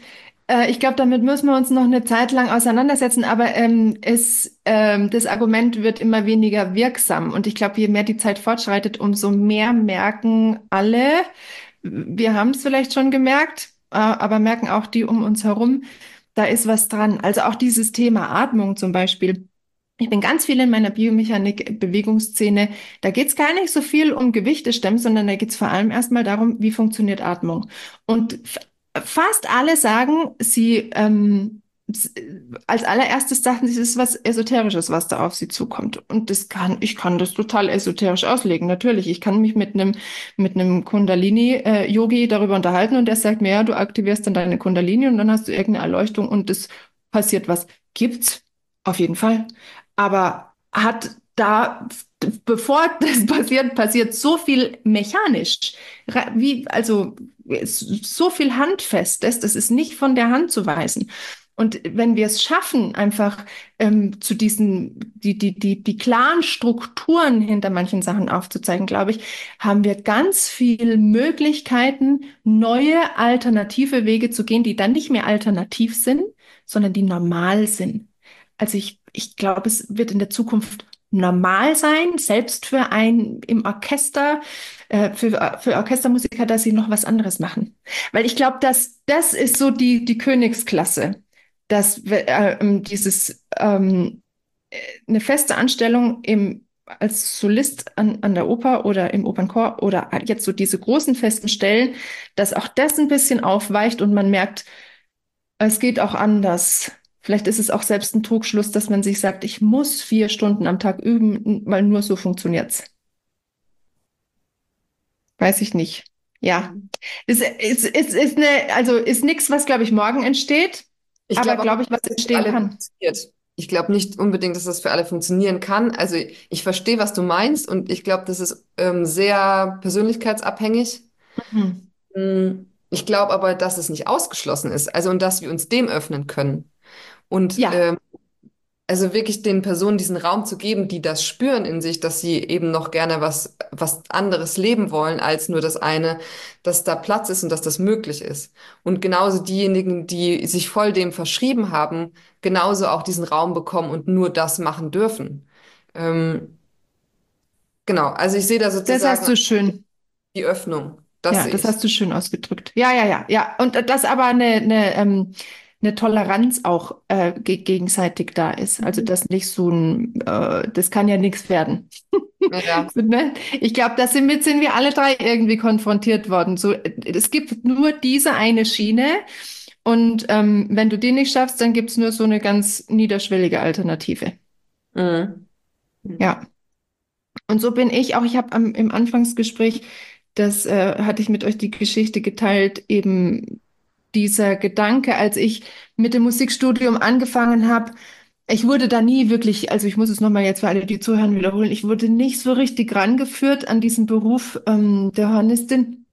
Speaker 1: Äh, ich glaube, damit müssen wir uns noch eine Zeit lang auseinandersetzen, aber ähm, es, ähm, das Argument wird immer weniger wirksam. Und ich glaube, je mehr die Zeit fortschreitet, umso mehr merken alle, wir haben es vielleicht schon gemerkt, äh, aber merken auch die um uns herum, da ist was dran. Also auch dieses Thema Atmung zum Beispiel. Ich bin ganz viel in meiner Biomechanik-Bewegungsszene. Da geht es gar nicht so viel um Gewichte stemmen, sondern da geht es vor allem erstmal darum, wie funktioniert Atmung. Und fast alle sagen, sie ähm, s- als allererstes sagten sie, es ist was Esoterisches, was da auf sie zukommt. Und das kann, ich kann das total esoterisch auslegen. Natürlich, ich kann mich mit einem mit einem Kundalini-Yogi darüber unterhalten und der sagt mir, ja, du aktivierst dann deine Kundalini und dann hast du irgendeine Erleuchtung und es passiert was. Gibt's auf jeden Fall. Aber hat da, bevor das passiert, passiert so viel mechanisch, Ra- wie, also so viel Handfestes, das ist nicht von der Hand zu weisen. Und wenn wir es schaffen, einfach ähm, zu diesen, die, die, die, die klaren Strukturen hinter manchen Sachen aufzuzeigen, glaube ich, haben wir ganz viele Möglichkeiten, neue alternative Wege zu gehen, die dann nicht mehr alternativ sind, sondern die normal sind. Also ich, ich glaube, es wird in der Zukunft normal sein, selbst für ein im Orchester, äh, für, für Orchestermusiker, dass sie noch was anderes machen. Weil ich glaube, dass das ist so die, die Königsklasse, dass wir, äh, ähm, dieses ähm, äh, eine feste Anstellung im, als Solist an, an der Oper oder im Opernchor oder jetzt so diese großen festen Stellen, dass auch das ein bisschen aufweicht und man merkt, es geht auch anders. Vielleicht ist es auch selbst ein Trugschluss, dass man sich sagt, ich muss vier Stunden am Tag üben, weil nur so funktioniert's. Weiß ich nicht. Ja,
Speaker 2: Mhm.
Speaker 1: es ist, ist, ist eine, also ist nichts, was, glaube ich, morgen entsteht,
Speaker 2: Ich
Speaker 1: aber
Speaker 2: glaube auch
Speaker 1: glaube
Speaker 2: nicht,
Speaker 1: ich, was
Speaker 2: dass es für
Speaker 1: entstehen
Speaker 2: alle
Speaker 1: kann.
Speaker 2: funktioniert. Ich glaube nicht unbedingt, dass das für alle funktionieren kann. Also ich, ich verstehe, was du meinst und ich glaube, das ist ähm, sehr persönlichkeitsabhängig.
Speaker 1: Mhm.
Speaker 2: Mm, Ich glaube aber, dass es nicht ausgeschlossen ist. Also und dass wir uns dem öffnen können. Und
Speaker 1: Ja,
Speaker 2: ähm, also wirklich den Personen diesen Raum zu geben, die das spüren in sich, dass sie eben noch gerne was, was anderes leben wollen als nur das eine, dass da Platz ist und dass das möglich ist. Und genauso diejenigen, die sich voll dem verschrieben haben, genauso auch diesen Raum bekommen und nur das machen dürfen. Ähm, genau, also ich sehe da
Speaker 1: das hast
Speaker 2: sozusagen
Speaker 1: du schön.
Speaker 2: die Öffnung. Das
Speaker 1: Ja,
Speaker 2: sehe
Speaker 1: das
Speaker 2: ich.
Speaker 1: hast du schön ausgedrückt. Ja, ja, ja, ja. Und äh, dass aber eine, eine, ähm, eine Toleranz auch äh, ge gegenseitig da ist. Also
Speaker 2: Mhm.
Speaker 1: dass nicht so ein, äh, das kann ja nichts werden.
Speaker 2: Ja,
Speaker 1: So, ne? Ich glaube, das sind, mit sind wir alle drei irgendwie konfrontiert worden. So, äh, es gibt nur diese eine Schiene und ähm, wenn du die nicht schaffst, dann gibt's nur so eine ganz niederschwellige Alternative.
Speaker 2: mhm.
Speaker 1: Ja. Und so bin ich auch. Ich habe am im Anfangsgespräch, das äh, hatte ich mit euch die Geschichte geteilt, eben dieser Gedanke, als ich mit dem Musikstudium angefangen habe. Ich wurde da nie wirklich, also ich muss es nochmal jetzt für alle, die zuhören, wiederholen. Ich wurde nicht so richtig rangeführt an diesen Beruf ähm, der Hornistin,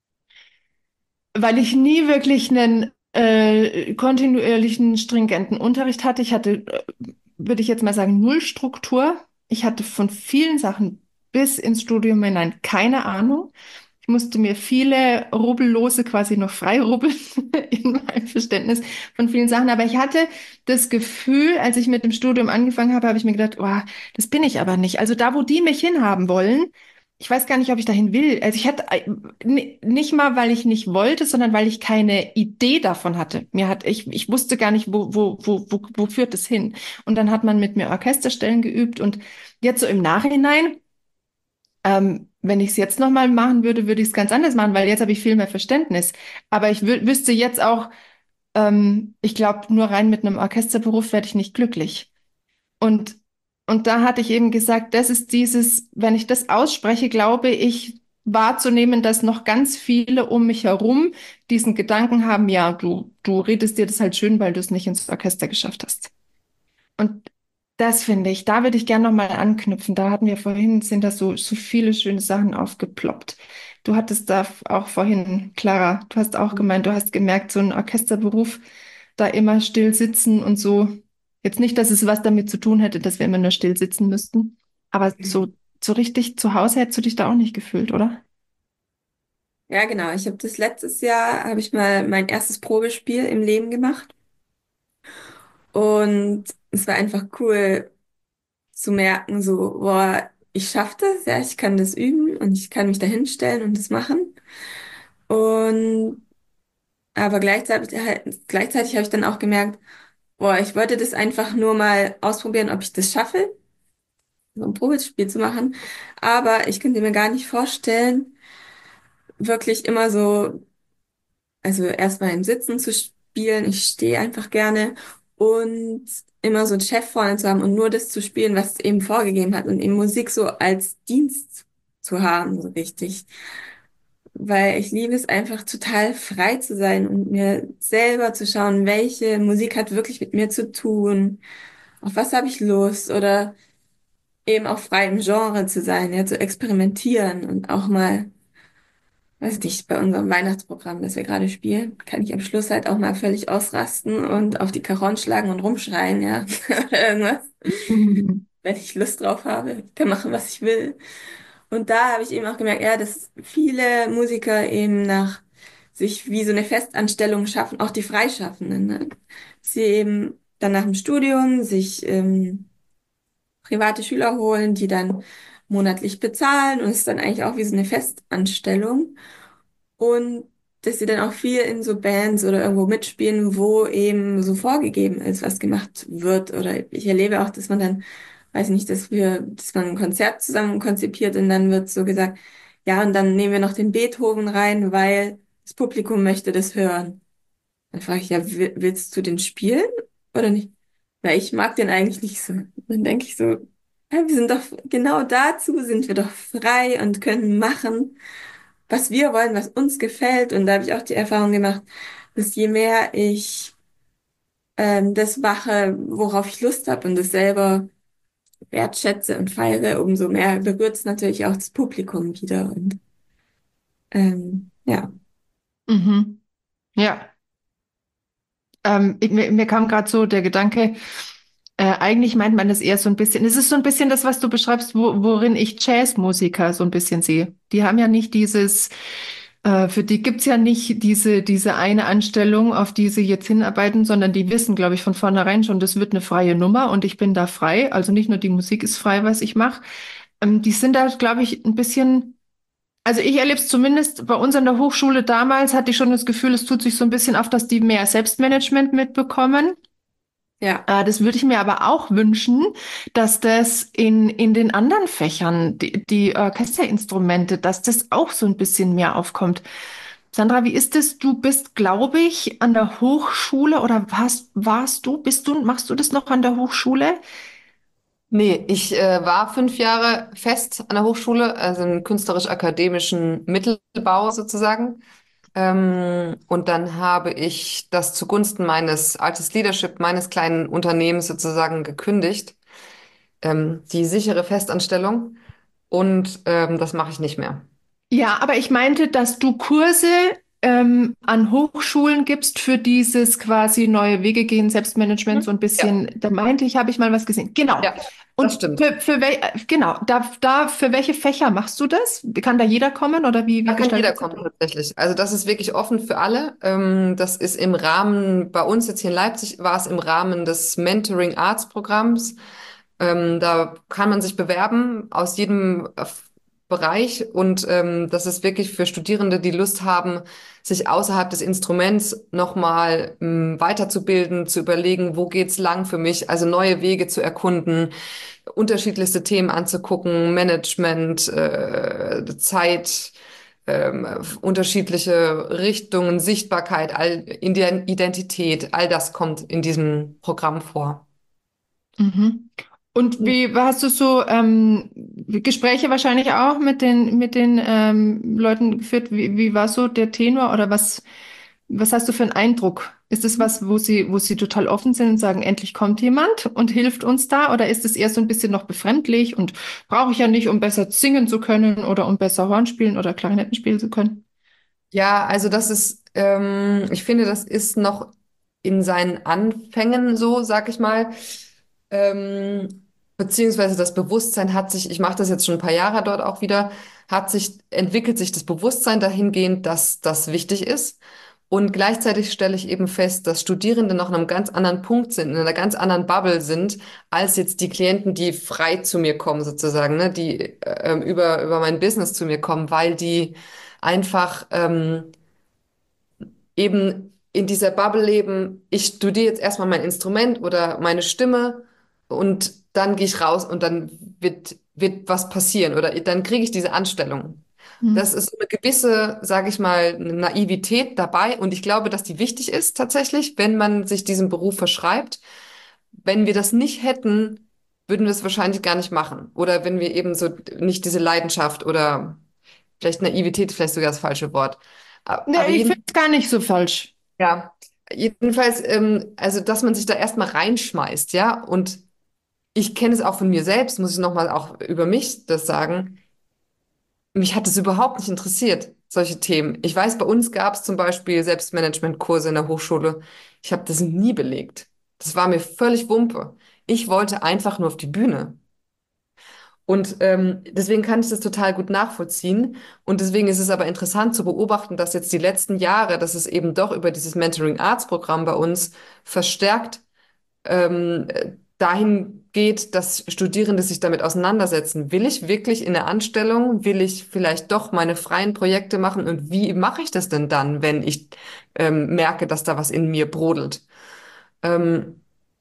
Speaker 1: weil ich nie wirklich einen äh, kontinuierlichen, stringenten Unterricht hatte. Ich hatte, äh, würde ich jetzt mal sagen, null Struktur. Ich hatte von vielen Sachen bis ins Studium hinein keine Ahnung. Ich musste mir viele Rubbellose quasi noch freirubbeln in meinem Verständnis von vielen Sachen. Aber ich hatte das Gefühl, als ich mit dem Studium angefangen habe, habe ich mir gedacht, oh, das bin ich aber nicht. Also da, wo die mich hinhaben wollen, ich weiß gar nicht, ob ich dahin will. Also ich hatte äh, n- nicht mal, weil ich nicht wollte, sondern weil ich keine Idee davon hatte. Mir hat, ich, ich wusste gar nicht, wo, wo, wo, wo, wo führt es hin. Und dann hat man mit mir Orchesterstellen geübt und jetzt so im Nachhinein, ähm, wenn ich es jetzt nochmal machen würde, würde ich es ganz anders machen, weil jetzt habe ich viel mehr Verständnis. Aber ich wü wüsste jetzt auch, ähm, ich glaube, nur rein mit einem Orchesterberuf werde ich nicht glücklich. Und, und da hatte ich eben gesagt, das ist dieses, wenn ich das ausspreche, glaube ich, wahrzunehmen, dass noch ganz viele um mich herum diesen Gedanken haben, ja, du, du redest dir das halt schön, weil du es nicht ins Orchester geschafft hast. Und das finde ich, da würde ich gerne nochmal anknüpfen. Da hatten wir vorhin, sind da so, so viele schöne Sachen aufgeploppt. Du hattest da auch vorhin, Clara, du hast auch gemeint, du hast gemerkt, so ein Orchesterberuf, da immer still sitzen und so. Jetzt nicht, dass es was damit zu tun hätte, dass wir immer nur still sitzen müssten, aber so, so richtig zu Hause hättest du dich da auch nicht gefühlt, oder?
Speaker 3: Ja, genau. Ich habe das letztes Jahr, habe ich mal mein erstes Probespiel im Leben gemacht. Und es war einfach cool zu merken, so, boah, ich schaffe das, ja, ich kann das üben und ich kann mich da hinstellen und das machen. Und aber gleichzeitig, halt, gleichzeitig habe ich dann auch gemerkt, boah, ich wollte das einfach nur mal ausprobieren, ob ich das schaffe, so ein Probespiel zu machen. Aber ich könnte mir gar nicht vorstellen, wirklich immer so, also erstmal im Sitzen zu spielen. Ich stehe einfach gerne und immer so einen Chef vorne zu haben und nur das zu spielen, was es eben vorgegeben hat und eben Musik so als Dienst zu haben, so richtig. Weil ich liebe es einfach total frei zu sein und mir selber zu schauen, welche Musik hat wirklich mit mir zu tun, auf was habe ich Lust oder eben auch frei im Genre zu sein, ja, zu experimentieren und auch mal, weiß nicht, bei unserem Weihnachtsprogramm, das wir gerade spielen, kann ich am Schluss halt auch mal völlig ausrasten und auf die Cajon schlagen und rumschreien, ja, oder irgendwas, wenn ich Lust drauf habe. Ich kann machen, was ich will. Und da habe ich eben auch gemerkt, ja, dass viele Musiker eben nach sich wie so eine Festanstellung schaffen, auch die Freischaffenden, ne? Sie eben dann nach dem Studium sich ähm, private Schüler holen, die dann monatlich bezahlen und es ist dann eigentlich auch wie so eine Festanstellung. Und dass sie dann auch viel in so Bands oder irgendwo mitspielen, wo eben so vorgegeben ist, was gemacht wird. Oder ich erlebe auch, dass man dann, weiß nicht, dass wir, dass man ein Konzert zusammen konzipiert und dann wird so gesagt, ja, und dann nehmen wir noch den Beethoven rein, weil das Publikum möchte das hören. Dann frage ich, ja, wi- willst du den spielen oder nicht? Weil ich mag den eigentlich nicht so. Dann denke ich so, ja, wir sind doch, genau dazu sind wir doch frei und können machen, was wir wollen, was uns gefällt. Und da habe ich auch die Erfahrung gemacht, dass je mehr ich ähm, das mache, worauf ich Lust habe und das selber wertschätze und feiere, umso mehr berührt es natürlich auch das Publikum wieder. Und ähm, ja,
Speaker 1: Mhm. Ja, ähm, ich, mir, mir kam gerade so der Gedanke, äh, eigentlich meint man das eher so ein bisschen, es ist so ein bisschen das, was du beschreibst, wo, worin ich Jazzmusiker so ein bisschen sehe. Die haben ja nicht dieses, äh, für die gibt's ja nicht diese, diese eine Anstellung, auf die sie jetzt hinarbeiten, sondern die wissen, glaube ich, von vornherein schon, das wird eine freie Nummer und ich bin da frei. Also nicht nur die Musik ist frei, was ich mache. Ähm, die sind da, glaube ich, ein bisschen. Also ich erlebe es zumindest bei uns an der Hochschule damals, hatte ich schon das Gefühl, es tut sich so ein bisschen auf, dass die mehr Selbstmanagement mitbekommen.
Speaker 3: ja,
Speaker 1: Äh, das würde ich mir aber auch wünschen, dass das in, in den anderen Fächern, die, die Orchesterinstrumente, dass das auch so ein bisschen mehr aufkommt. Sandra, wie ist es? Du bist, glaube ich, an der Hochschule oder warst, warst du, bist du, machst du das noch an der Hochschule?
Speaker 2: Nee, ich äh, war fünf Jahre fest an der Hochschule, also im künstlerisch-akademischen Mittelbau sozusagen. Ähm, und dann habe ich das zugunsten meines Artist Leadership, meines kleinen Unternehmens sozusagen gekündigt, ähm, die sichere Festanstellung. Und ähm, das mache ich nicht mehr.
Speaker 1: Ja, aber ich meinte, dass du Kurse ähm, an Hochschulen gibst für dieses quasi neue Wege gehen, Selbstmanagement, so ein
Speaker 2: Ja,
Speaker 1: bisschen, da meinte ich, habe ich mal was gesehen. Genau.
Speaker 2: ja, das
Speaker 1: Und
Speaker 2: stimmt.
Speaker 1: für, für wel, äh, genau, da, da, für welche Fächer machst du das? Kann da jeder kommen oder wie,
Speaker 2: Da
Speaker 1: wie
Speaker 2: kann jeder
Speaker 1: gestaltet sich
Speaker 2: kommen
Speaker 1: das?
Speaker 2: tatsächlich. Also das ist wirklich offen für alle. Ähm, das ist im Rahmen, bei uns jetzt hier in Leipzig war es im Rahmen des Mentoring Arts Programms. Ähm, da kann man sich bewerben aus jedem äh, Bereich und ähm, das ist wirklich für Studierende, die Lust haben, sich außerhalb des Instruments nochmal ähm, weiterzubilden, zu überlegen, wo geht's lang für mich, also neue Wege zu erkunden, unterschiedlichste Themen anzugucken, Management, äh, Zeit, ähm, unterschiedliche Richtungen, Sichtbarkeit, all, Identität, all das kommt in diesem Programm vor.
Speaker 1: Mhm. Und wie hast du so ähm, Gespräche wahrscheinlich auch mit den mit den ähm, Leuten geführt? Wie, wie war so der Tenor oder was was hast du für einen Eindruck? Ist es was, wo sie wo sie total offen sind und sagen, endlich kommt jemand und hilft uns da? Oder ist es eher so ein bisschen noch befremdlich und brauche ich ja nicht, um besser singen zu können oder um besser Horn spielen oder Klarinetten spielen zu können?
Speaker 2: Ja, also das ist, ähm, ich finde, das ist noch in seinen Anfängen so, sag ich mal. Ähm, beziehungsweise das Bewusstsein hat sich, ich mache das jetzt schon ein paar Jahre dort auch wieder, hat sich, entwickelt sich das Bewusstsein dahingehend, dass das wichtig ist. Und gleichzeitig stelle ich eben fest, dass Studierende noch an einem ganz anderen Punkt sind, in einer ganz anderen Bubble sind, als jetzt die Klienten, die frei zu mir kommen, sozusagen, ne, die äh, über, über mein Business zu mir kommen, weil die einfach ähm, eben in dieser Bubble leben. Ich studiere jetzt erstmal mein Instrument oder meine Stimme und dann gehe ich raus und dann wird, wird was passieren oder dann kriege ich diese Anstellung. Das
Speaker 1: Hm.
Speaker 2: ist so eine gewisse, sage ich mal, eine Naivität dabei und ich glaube, dass die wichtig ist tatsächlich, wenn man sich diesem Beruf verschreibt. Wenn wir das nicht hätten, würden wir es wahrscheinlich gar nicht machen. Oder wenn wir eben so nicht diese Leidenschaft oder vielleicht Naivität, vielleicht sogar das falsche Wort. A-
Speaker 1: Nee,
Speaker 2: Aber
Speaker 1: ich finde
Speaker 2: jeden,
Speaker 1: es gar nicht so falsch.
Speaker 2: ja, jedenfalls, ähm, also dass man sich da erstmal reinschmeißt, ja. Und ich kenne es auch von mir selbst, muss ich nochmal auch über mich das sagen. Mich hat es überhaupt nicht interessiert, solche Themen. Ich weiß, bei uns gab es zum Beispiel Selbstmanagementkurse in der Hochschule. Ich habe das nie belegt. Das war mir völlig Wumpe. Ich wollte einfach nur auf die Bühne. Und ähm, deswegen kann ich das total gut nachvollziehen. Und deswegen ist es aber interessant zu beobachten, dass jetzt die letzten Jahre, dass es eben doch über dieses Mentoring Arts Programm bei uns verstärkt ähm, dahin geht, dass Studierende sich damit auseinandersetzen. Will ich wirklich in der Anstellung? Will ich vielleicht doch meine freien Projekte machen? Und wie mache ich das denn dann, wenn ich ähm, merke, dass da was in mir brodelt? Ähm,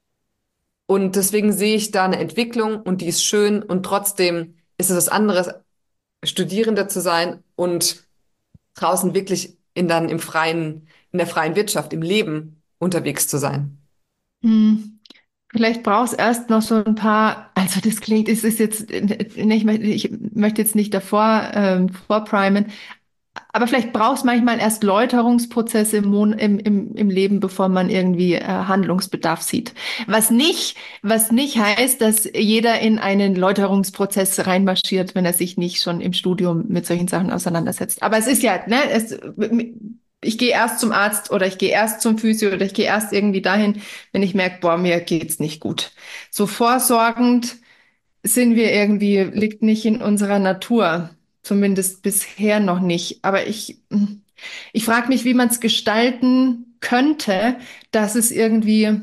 Speaker 2: und deswegen sehe ich da eine Entwicklung und die ist schön und trotzdem ist es was anderes, Studierende zu sein und draußen wirklich in dann im freien, in der freien Wirtschaft, im Leben unterwegs zu sein.
Speaker 1: Hm. Vielleicht brauchst erst noch so ein paar, also das klingt, es ist jetzt, ne, ich möchte, ich möchte jetzt nicht davor ähm, vorprimen, aber vielleicht brauchst manchmal erst Läuterungsprozesse im, Mon im, im, im Leben, bevor man irgendwie äh, Handlungsbedarf sieht. Was nicht, was nicht heißt, dass jeder in einen Läuterungsprozess reinmarschiert, wenn er sich nicht schon im Studium mit solchen Sachen auseinandersetzt. Aber es ist ja, ne, es, ich gehe erst zum Arzt oder ich gehe erst zum Physio oder ich gehe erst irgendwie dahin, wenn ich merke, boah, mir geht's nicht gut. So vorsorgend sind wir irgendwie, liegt nicht in unserer Natur. Zumindest bisher noch nicht. Aber ich, ich frage mich, wie man es gestalten könnte, dass es irgendwie,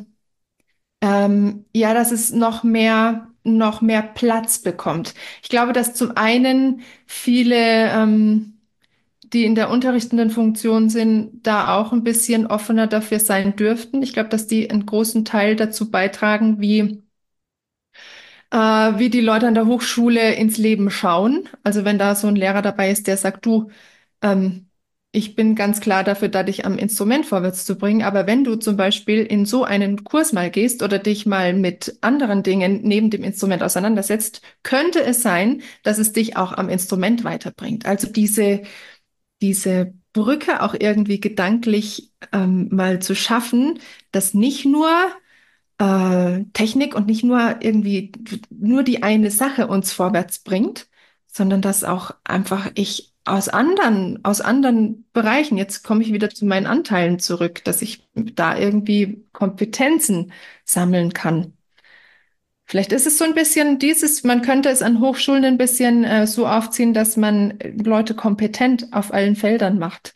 Speaker 1: ähm, ja, dass es noch mehr, noch mehr Platz bekommt. Ich glaube, dass zum einen viele, ähm, die in der unterrichtenden Funktion sind, da auch ein bisschen offener dafür sein dürften. Ich glaube, dass die einen großen Teil dazu beitragen, wie äh, wie die Leute an der Hochschule ins Leben schauen. Also wenn da so ein Lehrer dabei ist, der sagt, du, ähm, ich bin ganz klar dafür, da dich am Instrument vorwärts zu bringen. Aber wenn du zum Beispiel in so einen Kurs mal gehst oder dich mal mit anderen Dingen neben dem Instrument auseinandersetzt, könnte es sein, dass es dich auch am Instrument weiterbringt. Also diese, diese Brücke auch irgendwie gedanklich ähm, mal zu schaffen, dass nicht nur äh, Technik und nicht nur irgendwie nur die eine Sache uns vorwärts bringt, sondern dass auch einfach ich aus anderen, aus anderen Bereichen, jetzt komme ich wieder zu meinen Anteilen zurück, dass ich da irgendwie Kompetenzen sammeln kann. Vielleicht ist es so ein bisschen dieses, man könnte es an Hochschulen ein bisschen äh, so aufziehen, dass man Leute kompetent auf allen Feldern macht.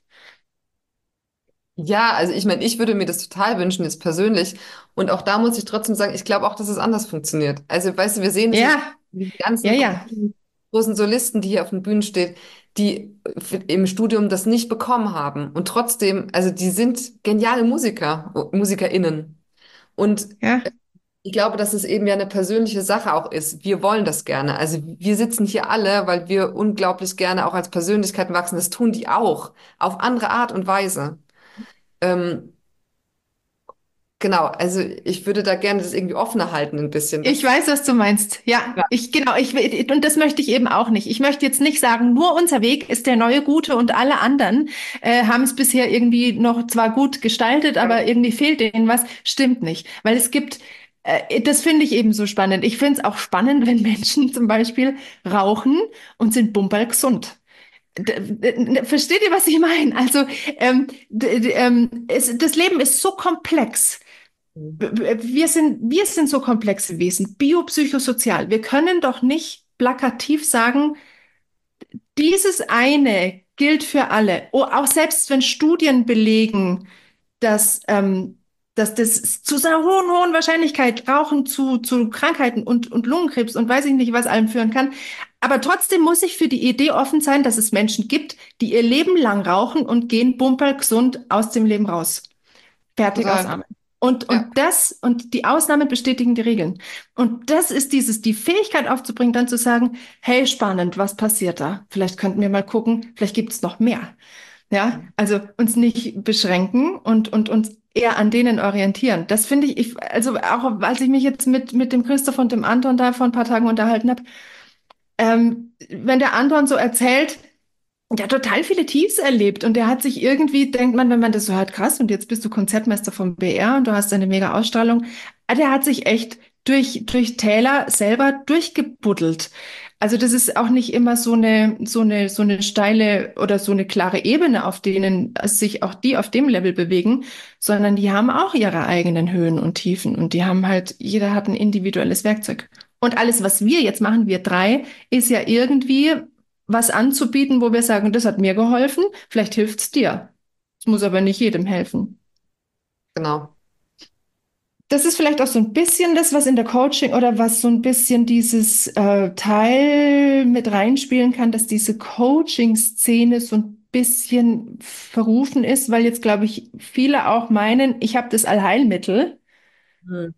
Speaker 2: Ja, also ich meine, ich würde mir das total wünschen, jetzt persönlich. Und auch da muss ich trotzdem sagen, ich glaube auch, dass es anders funktioniert. Also, weißt du, wir sehen es jetzt,
Speaker 1: Ja,
Speaker 2: die
Speaker 1: ja,
Speaker 2: ganzen
Speaker 1: ja,
Speaker 2: großen, großen Solisten, die hier auf den Bühnen stehen, die im Studium das nicht bekommen haben. Und trotzdem, also die sind geniale Musiker, MusikerInnen. Und
Speaker 1: ja.
Speaker 2: ich glaube, dass es eben ja eine persönliche Sache auch ist. Wir wollen das gerne. Also wir sitzen hier alle, weil wir unglaublich gerne auch als Persönlichkeiten wachsen. Das tun die auch, auf andere Art und Weise. Ähm, genau, also ich würde da gerne das irgendwie offener halten ein bisschen.
Speaker 1: Ich
Speaker 2: Das,
Speaker 1: weiß, was du meinst. Ja,
Speaker 2: ja,
Speaker 1: ich genau, ich will- und das möchte ich eben auch nicht. Ich möchte jetzt nicht sagen, nur unser Weg ist der neue Gute und alle anderen äh, haben es bisher irgendwie noch zwar gut gestaltet, aber irgendwie fehlt denen was. Stimmt nicht, weil es gibt, äh, das finde ich eben so spannend. Ich finde es auch spannend, wenn Menschen zum Beispiel rauchen und sind bumperl gesund. D- d- Versteht ihr, was ich meine? Also ähm, d- d- ähm, es, das Leben ist so komplex. Wir sind, wir sind so komplexe Wesen, biopsychosozial. Wir können doch nicht plakativ sagen, dieses eine gilt für alle. Oh, auch selbst wenn Studien belegen, dass, ähm, dass das zu so einer hohen, hohen Wahrscheinlichkeit Rauchen zu, zu Krankheiten und, und Lungenkrebs und weiß ich nicht was allem führen kann. Aber trotzdem muss ich für die Idee offen sein, dass es Menschen gibt, die ihr Leben lang rauchen und gehen bumperl gesund aus dem Leben raus. Fertig aus
Speaker 2: Total.
Speaker 1: Amen. Und,
Speaker 2: Ja,
Speaker 1: und das, und die Ausnahmen bestätigen die Regeln. Und das ist dieses, die Fähigkeit aufzubringen, dann zu sagen, hey, spannend, was passiert da? Vielleicht könnten wir mal gucken, vielleicht gibt es noch mehr. Ja, also uns nicht beschränken und, und uns eher an denen orientieren. Das finde ich, ich, also auch als ich mich jetzt mit, mit dem Christoph und dem Anton da vor ein paar Tagen unterhalten habe, ähm, wenn der Anton so erzählt, der hat total viele Tiefs erlebt und der hat sich irgendwie, denkt man, wenn man das so hört, krass, und jetzt bist du Konzertmeister vom B R und du hast eine mega Ausstrahlung. Ah, der hat sich echt durch, durch Täler selber durchgebuddelt. Also das ist auch nicht immer so eine, so eine, so eine steile oder so eine klare Ebene, auf denen sich auch die auf dem Level bewegen, sondern die haben auch ihre eigenen Höhen und Tiefen und die haben halt, jeder hat ein individuelles Werkzeug. Und alles, was wir jetzt machen, wir drei, ist ja irgendwie was anzubieten, wo wir sagen, das hat mir geholfen, vielleicht hilft's dir. Es muss aber nicht jedem helfen.
Speaker 2: genau.
Speaker 1: Das ist vielleicht auch so ein bisschen das, was in der Coaching oder was so ein bisschen dieses äh, Teil mit reinspielen kann, dass diese Coaching-Szene so ein bisschen verrufen ist, weil jetzt, glaube ich, viele auch meinen, ich habe das Allheilmittel
Speaker 2: Hm.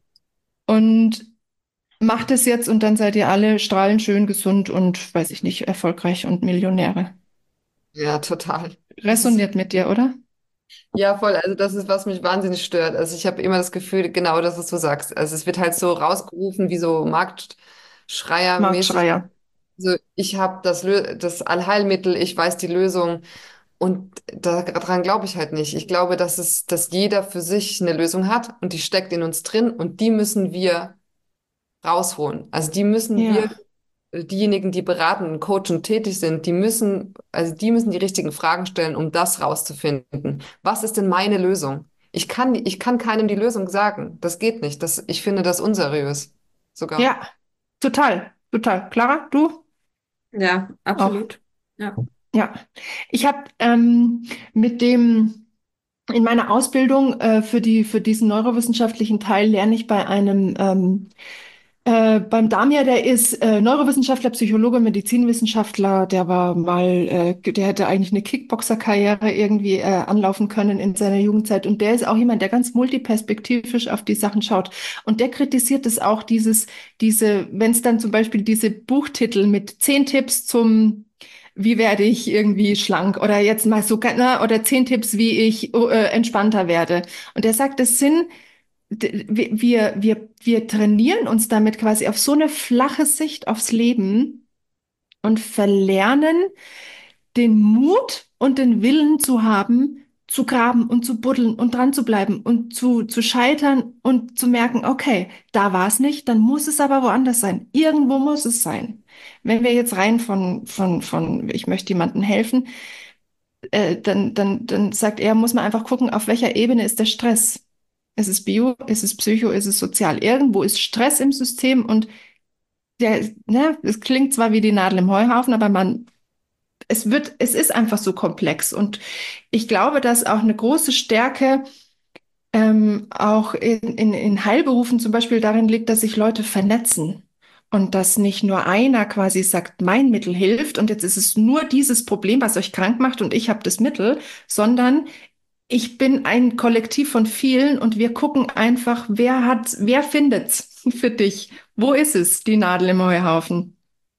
Speaker 1: und macht es jetzt und dann seid ihr alle strahlend schön, gesund und, weiß ich nicht, erfolgreich und Millionäre.
Speaker 2: Ja, total. Das ist,
Speaker 1: Resoniert mit dir, oder?
Speaker 2: ja, voll. Also das ist, was mich wahnsinnig stört. Also ich habe immer das Gefühl, genau das, was du sagst. Also es wird halt so rausgerufen, wie so Marktschreiermäßig.
Speaker 1: Marktschreier.
Speaker 2: Also ich habe das, Lö das Allheilmittel, ich weiß die Lösung. Und da, daran glaube ich halt nicht. Ich glaube, dass es, dass jeder für sich eine Lösung hat und die steckt in uns drin und die müssen wir rausholen. Also die müssen wir,
Speaker 1: Ja,
Speaker 2: diejenigen, die beraten und coachen tätig sind, die müssen, also die müssen die richtigen Fragen stellen, um das rauszufinden. Was ist denn meine Lösung? Ich kann, ich kann keinem die Lösung sagen. Das geht nicht. Das, ich finde das unseriös. Sogar.
Speaker 1: ja, total, total. Clara, du
Speaker 3: Ja,
Speaker 1: auch?
Speaker 3: absolut. Ja.
Speaker 1: Ja. Ich habe ähm, mit dem in meiner Ausbildung äh, für die für diesen neurowissenschaftlichen Teil lerne ich bei einem ähm, Äh, beim Damir, der ist äh, Neurowissenschaftler, Psychologe, Medizinwissenschaftler. Der war mal, äh, der hätte eigentlich eine Kickboxer-Karriere irgendwie äh, anlaufen können in seiner Jugendzeit. Und der ist auch jemand, der ganz multiperspektivisch auf die Sachen schaut. Und der kritisiert es auch, dieses, diese, wenn es dann zum Beispiel diese Buchtitel mit zehn Tipps zum wie werde ich irgendwie schlank oder jetzt mal so, ne, oder zehn Tipps, wie ich äh, entspannter werde. Und er sagt, das sind d- wir, wir, wir trainieren uns damit quasi auf so eine flache Sicht aufs Leben und verlernen, den Mut und den Willen zu haben, zu graben und zu buddeln und dran zu bleiben und zu, zu scheitern und zu merken, okay, da war es nicht, dann muss es aber woanders sein. Irgendwo muss es sein. Wenn wir jetzt rein von, von, von, ich möchte jemandem helfen, äh, dann, dann, dann sagt er, muss man einfach gucken, auf welcher Ebene ist der Stress. Ist es Bio, ist es Psycho, ist es sozial? Irgendwo ist Stress im System und der, ne, es klingt zwar wie die Nadel im Heuhaufen, aber man, es wird, es ist einfach so komplex. Und ich glaube, dass auch eine große Stärke ähm, auch in, in, in Heilberufen zum Beispiel darin liegt, dass sich Leute vernetzen. Und dass nicht nur einer quasi sagt, mein Mittel hilft und jetzt ist es nur dieses Problem, was euch krank macht und ich habe das Mittel, sondern ich bin ein Kollektiv von vielen und wir gucken einfach, wer hat, wer findet's für dich? Wo ist es, die Nadel im Heuhaufen?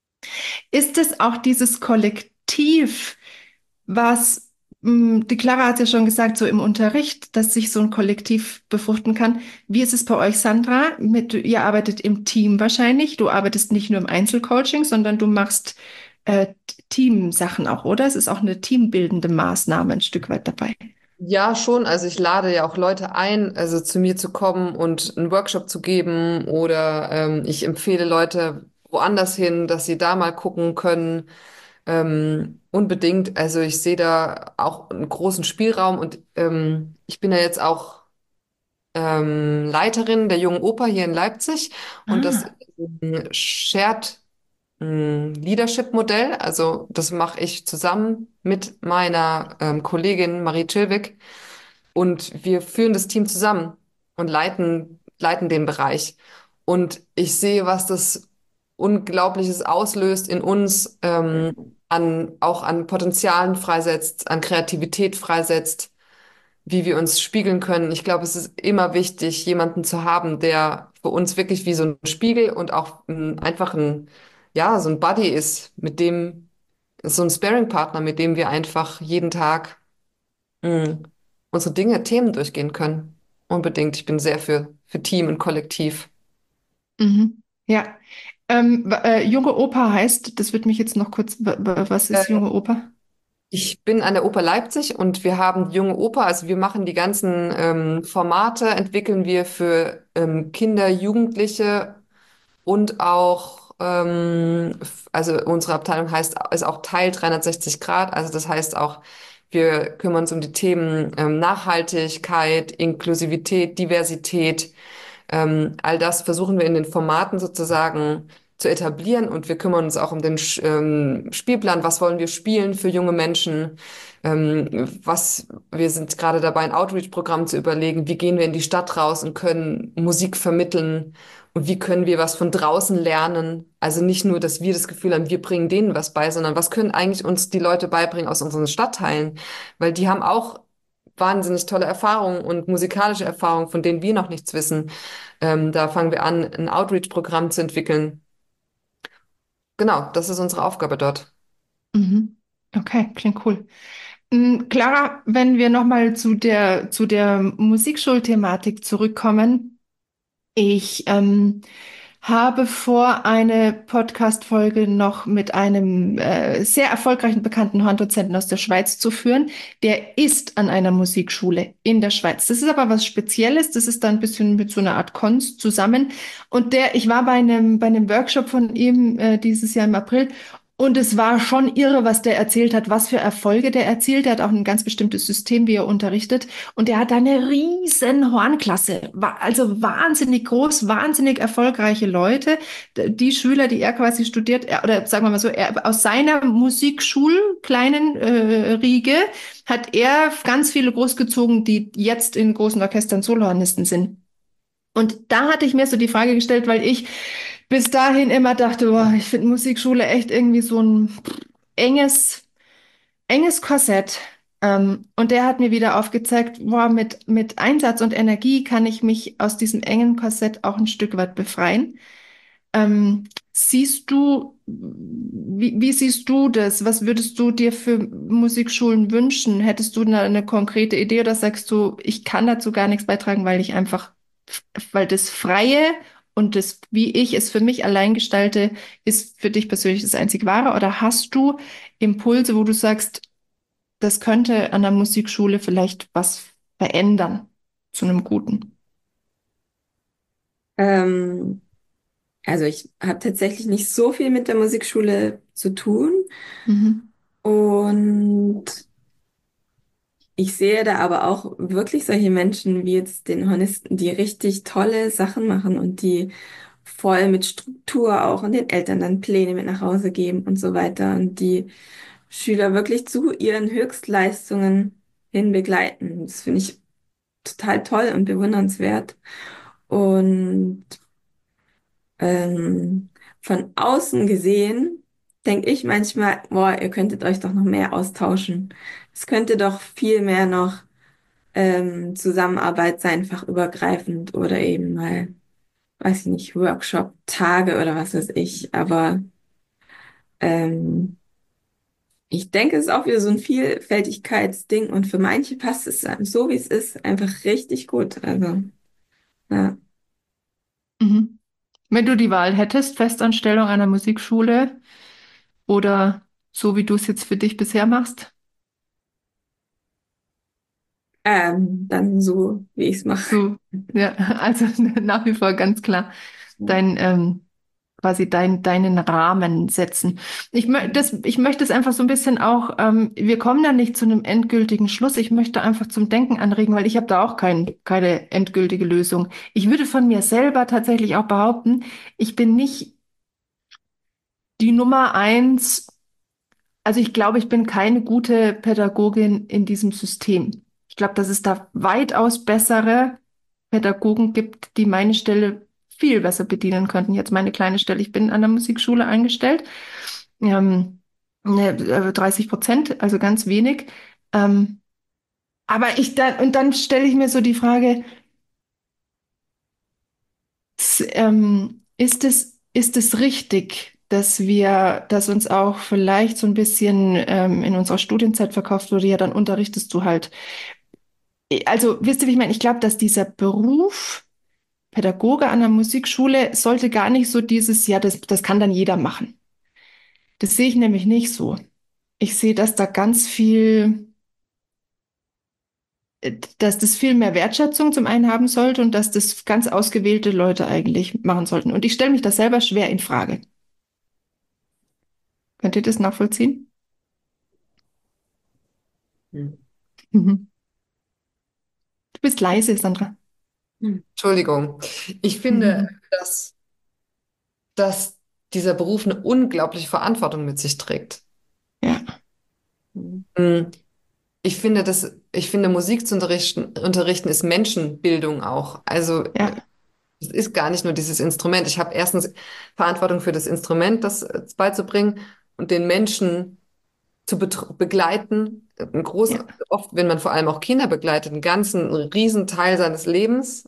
Speaker 1: Ist es auch dieses Kollektiv, was, mh, die Clara hat ja schon gesagt, so im Unterricht, dass sich so ein Kollektiv befruchten kann. Wie ist es bei euch, Sandra? Mit, ihr arbeitet im Team wahrscheinlich. Du arbeitest nicht nur im Einzelcoaching, sondern du machst äh, Teamsachen auch, oder? Es ist auch eine teambildende Maßnahme ein Stück weit dabei.
Speaker 2: Ja, schon. Also ich lade ja auch Leute ein, also zu mir zu kommen und einen Workshop zu geben oder ähm, ich empfehle Leute woanders hin, dass sie da mal gucken können. Ähm, unbedingt. Also ich sehe da auch einen großen Spielraum und ähm, ich bin ja jetzt auch ähm, Leiterin der Jungen Oper hier in Leipzig und das ist
Speaker 1: Ah,
Speaker 2: ein Shared. ein Leadership-Modell. Also das mache ich zusammen mit meiner ähm, Kollegin Marie Chilwig. Und wir führen das Team zusammen und leiten, leiten den Bereich. Und ich sehe, was das Unglaubliches auslöst in uns, ähm, an, auch an Potenzialen freisetzt, an Kreativität freisetzt, wie wir uns spiegeln können. Ich glaube, es ist immer wichtig, jemanden zu haben, der für uns wirklich wie so ein Spiegel und auch ein, einfach ein, ja, so ein Buddy ist, mit dem, so ein Sparring-Partner, mit dem wir einfach jeden Tag mh, unsere Dinge, Themen durchgehen können. Unbedingt. Ich bin sehr für, für Team und Kollektiv.
Speaker 1: Mhm. Ja. Ähm, w- äh, Junge Oper heißt, das wird mich jetzt noch kurz, w- w- was ist
Speaker 2: Äh,
Speaker 1: Junge Oper?
Speaker 2: Ich bin an der Oper Leipzig und wir haben die Junge Oper, also wir machen die ganzen ähm, Formate, entwickeln wir für ähm, Kinder, Jugendliche und auch, ähm, f- also unsere Abteilung heißt, ist auch Teil dreihundertsechzig Grad, also das heißt auch, wir kümmern uns um die Themen ähm, Nachhaltigkeit, Inklusivität, Diversität. Ähm, all das versuchen wir in den Formaten sozusagen zu etablieren und wir kümmern uns auch um den Sch- ähm, Spielplan. Was wollen wir spielen für junge Menschen? Ähm, was, wir sind gerade dabei, ein Outreach-Programm zu überlegen. Wie gehen wir in die Stadt raus und können Musik vermitteln? Und wie können wir was von draußen lernen? Also nicht nur, dass wir das Gefühl haben, wir bringen denen was bei, sondern was können eigentlich uns die Leute beibringen aus unseren Stadtteilen? Weil die haben auch wahnsinnig tolle Erfahrungen und musikalische Erfahrungen, von denen wir noch nichts wissen. Ähm, da fangen wir an, ein Outreach-Programm zu entwickeln. Genau, das ist unsere Aufgabe dort.
Speaker 1: Mhm. Okay, klingt cool. Mm, Clara, wenn wir nochmal zu der, zu der Musikschulthematik zurückkommen. Ich ähm, habe vor, eine Podcast-Folge noch mit einem äh, sehr erfolgreichen bekannten Horndozenten aus der Schweiz zu führen. Der ist an einer Musikschule in der Schweiz. Das ist aber was Spezielles. Das ist dann ein bisschen mit so einer Art Kunst zusammen. Und der, ich war bei einem, bei einem Workshop von ihm äh, dieses Jahr im April. Und es war schon irre, was der erzählt hat, was für Erfolge der erzielt. Der hat auch ein ganz bestimmtes System, wie er unterrichtet. Und der hat da eine riesen Hornklasse. Wa- Also wahnsinnig groß, wahnsinnig erfolgreiche Leute. D- Die Schüler, die er quasi studiert, er, oder sagen wir mal so, er, aus seiner Musikschul, kleinen äh, Riege, hat er ganz viele großgezogen, die jetzt in großen Orchestern Solohornisten sind. Und da hatte ich mir so die Frage gestellt, weil ich bis dahin immer dachte, boah, ich finde Musikschule echt irgendwie so ein enges, enges Korsett. Ähm, und der hat mir wieder aufgezeigt, boah, mit, mit Einsatz und Energie kann ich mich aus diesem engen Korsett auch ein Stück weit befreien. Ähm, siehst du, wie, wie siehst du das? Was würdest du dir für Musikschulen wünschen? Hättest du eine, eine konkrete Idee oder sagst du, ich kann dazu gar nichts beitragen, weil ich einfach, weil das Freie und das, wie ich es für mich allein gestalte, ist für dich persönlich das einzig Wahre? Oder hast du Impulse, wo du sagst, das könnte an der Musikschule vielleicht was verändern zu einem Guten?
Speaker 3: Ähm, also ich habe tatsächlich nicht so viel mit der Musikschule zu tun
Speaker 1: Mhm.
Speaker 3: und ich sehe da aber auch wirklich solche Menschen wie jetzt den Hornisten, die richtig tolle Sachen machen und die voll mit Struktur auch und den Eltern dann Pläne mit nach Hause geben und so weiter und die Schüler wirklich zu ihren Höchstleistungen hin begleiten. Das finde ich total toll und bewundernswert. Und ähm, von außen gesehen denke ich manchmal, boah, ihr könntet euch doch noch mehr austauschen. Es könnte doch viel mehr noch ähm, Zusammenarbeit sein, fachübergreifend oder eben mal, weiß ich nicht, Workshop-Tage oder was weiß ich. Aber ähm, ich denke, es ist auch wieder so ein Vielfältigkeitsding und für manche passt es dann so, wie es ist, einfach richtig gut. Also, ja.
Speaker 1: Mhm. Wenn du die Wahl hättest, Festanstellung an einer Musikschule oder so, wie du es jetzt für dich bisher machst,
Speaker 3: Ähm, dann so, wie ich es mache.
Speaker 1: so, ja, also nach wie vor ganz klar dein, ähm, quasi dein, deinen Rahmen setzen. Ich, mö das, ich möchte es einfach so ein bisschen auch, ähm, wir kommen da nicht zu einem endgültigen Schluss. Ich möchte einfach zum Denken anregen, weil ich habe da auch kein, keine endgültige Lösung. Ich würde von mir selber tatsächlich auch behaupten, ich bin nicht die Nummer eins, also ich glaube, ich bin keine gute Pädagogin in diesem System. Ich glaube, dass es da weitaus bessere Pädagogen gibt, die meine Stelle viel besser bedienen könnten. Jetzt meine kleine Stelle. Ich bin an der Musikschule eingestellt. Ähm, ne, äh, dreißig Prozent, also ganz wenig. Ähm, aber ich dann, und dann stelle ich mir so die Frage, s- ähm, ist es, ist es richtig, dass wir, dass uns auch vielleicht so ein bisschen ähm, in unserer Studienzeit verkauft wurde, ja, dann unterrichtest du halt. Also, wisst ihr, wie ich meine? Ich glaube, dass dieser Beruf Pädagoge an der Musikschule sollte gar nicht so dieses, ja, das, das kann dann jeder machen. Das sehe ich nämlich nicht so. Ich sehe, dass da ganz viel, äh, dass das viel mehr Wertschätzung zum einen haben sollte und dass das ganz ausgewählte Leute eigentlich machen sollten. Und ich stelle mich das selber schwer in Frage. Könnt ihr das nachvollziehen?
Speaker 2: Hm.
Speaker 1: Mhm. Du bist leise, Sandra.
Speaker 3: Hm.
Speaker 2: Entschuldigung. Ich finde,
Speaker 1: Mhm.
Speaker 2: dass, dass dieser Beruf eine unglaubliche Verantwortung mit sich trägt.
Speaker 1: Ja,
Speaker 3: Hm.
Speaker 2: Hm. Ich finde, dass, ich finde, Musik zu unterrichten, unterrichten ist Menschenbildung auch. Also
Speaker 1: ja,
Speaker 2: es ist gar nicht nur dieses Instrument. Ich habe erstens Verantwortung für das Instrument, das äh, beizubringen und den Menschen zu betr- begleiten. Ein groß,
Speaker 1: ja,
Speaker 2: oft, wenn man vor allem auch Kinder begleitet, einen ganzen einen Riesenteil seines Lebens.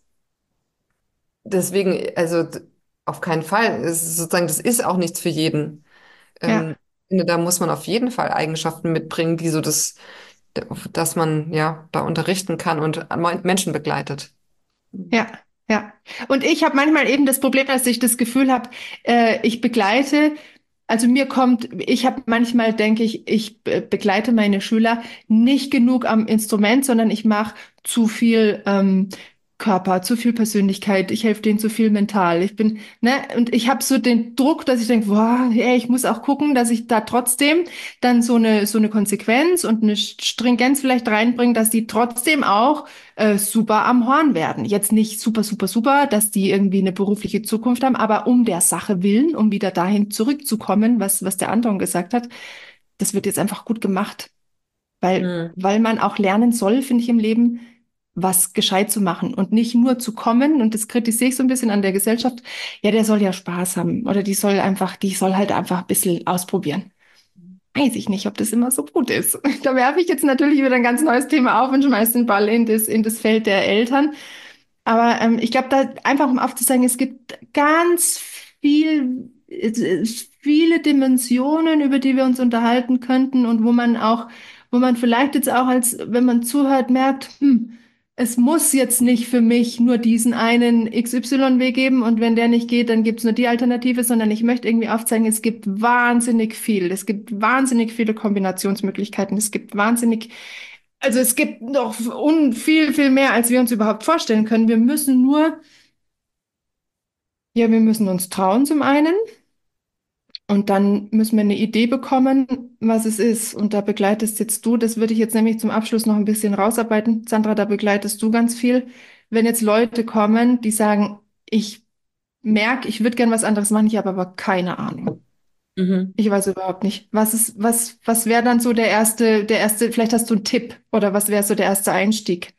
Speaker 2: Deswegen, also d- auf keinen Fall. Es ist sozusagen, das ist auch nichts für jeden. Ähm,
Speaker 1: ja.
Speaker 2: ich finde, da muss man auf jeden Fall Eigenschaften mitbringen, die so das, dass man ja da unterrichten kann und Menschen begleitet.
Speaker 1: Ja, ja. Und ich habe manchmal eben das Problem, dass ich das Gefühl habe, äh, ich begleite, also mir kommt, ich habe manchmal denke ich, ich be- begleite meine Schüler nicht genug am Instrument, sondern ich mache zu viel ähm, Körper, zu viel Persönlichkeit. Ich helfe denen zu viel mental. Ich bin, ne, und ich habe so den Druck, dass ich denke, boah, ey, ich muss auch gucken, dass ich da trotzdem dann so eine so eine Konsequenz und eine Stringenz vielleicht reinbringe, dass die trotzdem auch äh, super am Horn werden. Jetzt nicht super, super, super, dass die irgendwie eine berufliche Zukunft haben, aber um der Sache willen, um wieder dahin zurückzukommen, was, was der Anton gesagt hat, das wird jetzt einfach gut gemacht. Weil,
Speaker 2: Hm.
Speaker 1: weil man auch lernen soll, finde ich, im Leben, was gescheit zu machen und nicht nur zu kommen. Und das kritisiere ich so ein bisschen an der Gesellschaft. Ja, der soll ja Spaß haben oder die soll einfach, die soll halt einfach ein bisschen ausprobieren. Weiß ich nicht, ob das immer so gut ist. Da werfe ich jetzt natürlich wieder ein ganz neues Thema auf und schmeiße den Ball in das, in das Feld der Eltern. Aber ähm, ich glaube, da einfach um aufzuzeigen, es gibt ganz viel, äh, viele Dimensionen, über die wir uns unterhalten könnten und wo man auch, wo man vielleicht jetzt auch als, wenn man zuhört, merkt, hm, es muss jetzt nicht für mich nur diesen einen X Y-Weg geben und wenn der nicht geht, dann gibt's nur die Alternative, sondern ich möchte irgendwie aufzeigen, es gibt wahnsinnig viel. Es gibt wahnsinnig viele Kombinationsmöglichkeiten. Es gibt wahnsinnig, also es gibt noch un viel, viel mehr, als wir uns überhaupt vorstellen können. Wir müssen nur, ja, wir müssen uns trauen zum einen und dann müssen wir eine Idee bekommen, was es ist. Und da begleitest jetzt du, das würde ich jetzt nämlich zum Abschluss noch ein bisschen rausarbeiten. Sandra, da begleitest du ganz viel. Wenn jetzt Leute kommen, die sagen, ich merke, ich würde gern was anderes machen, ich habe aber keine Ahnung.
Speaker 2: Mhm.
Speaker 1: Ich weiß überhaupt nicht. Was ist, was, was wäre dann so der erste, der erste, vielleicht hast du einen Tipp oder was wäre so der erste Einstieg?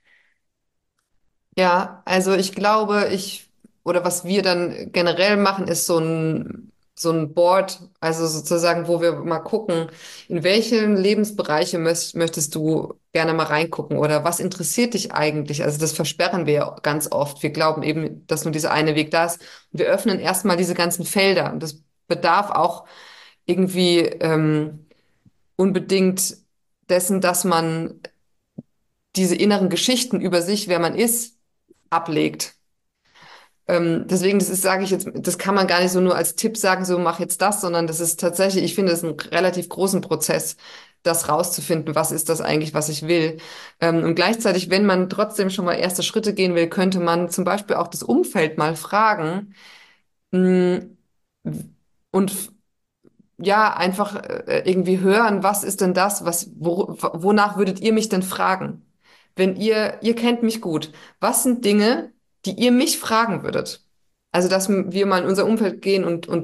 Speaker 2: Ja, also ich glaube, ich, oder was wir dann generell machen, ist so ein, so ein Board, also sozusagen, wo wir mal gucken, in welche Lebensbereiche möcht, möchtest du gerne mal reingucken oder was interessiert dich eigentlich? Also das versperren wir ja ganz oft. Wir glauben eben, dass nur dieser eine Weg da ist. Und wir öffnen erstmal diese ganzen Felder. Und das bedarf auch irgendwie ähm, unbedingt dessen, dass man diese inneren Geschichten über sich, wer man ist, ablegt. Ähm, deswegen, das ist, sage ich jetzt, das kann man gar nicht so nur als Tipp sagen, so mach jetzt das, sondern das ist tatsächlich, ich finde es einen relativ großen Prozess, das rauszufinden, was ist das eigentlich, was ich will. Ähm, und gleichzeitig, wenn man trotzdem schon mal erste Schritte gehen will, könnte man zum Beispiel auch das Umfeld mal fragen, mh, und f- ja, einfach äh, irgendwie hören, was ist denn das, was, wo, wonach würdet ihr mich denn fragen? Wenn ihr, ihr kennt mich gut, was sind Dinge, die ihr mich fragen würdet? Also, dass wir mal in unser Umfeld gehen und, und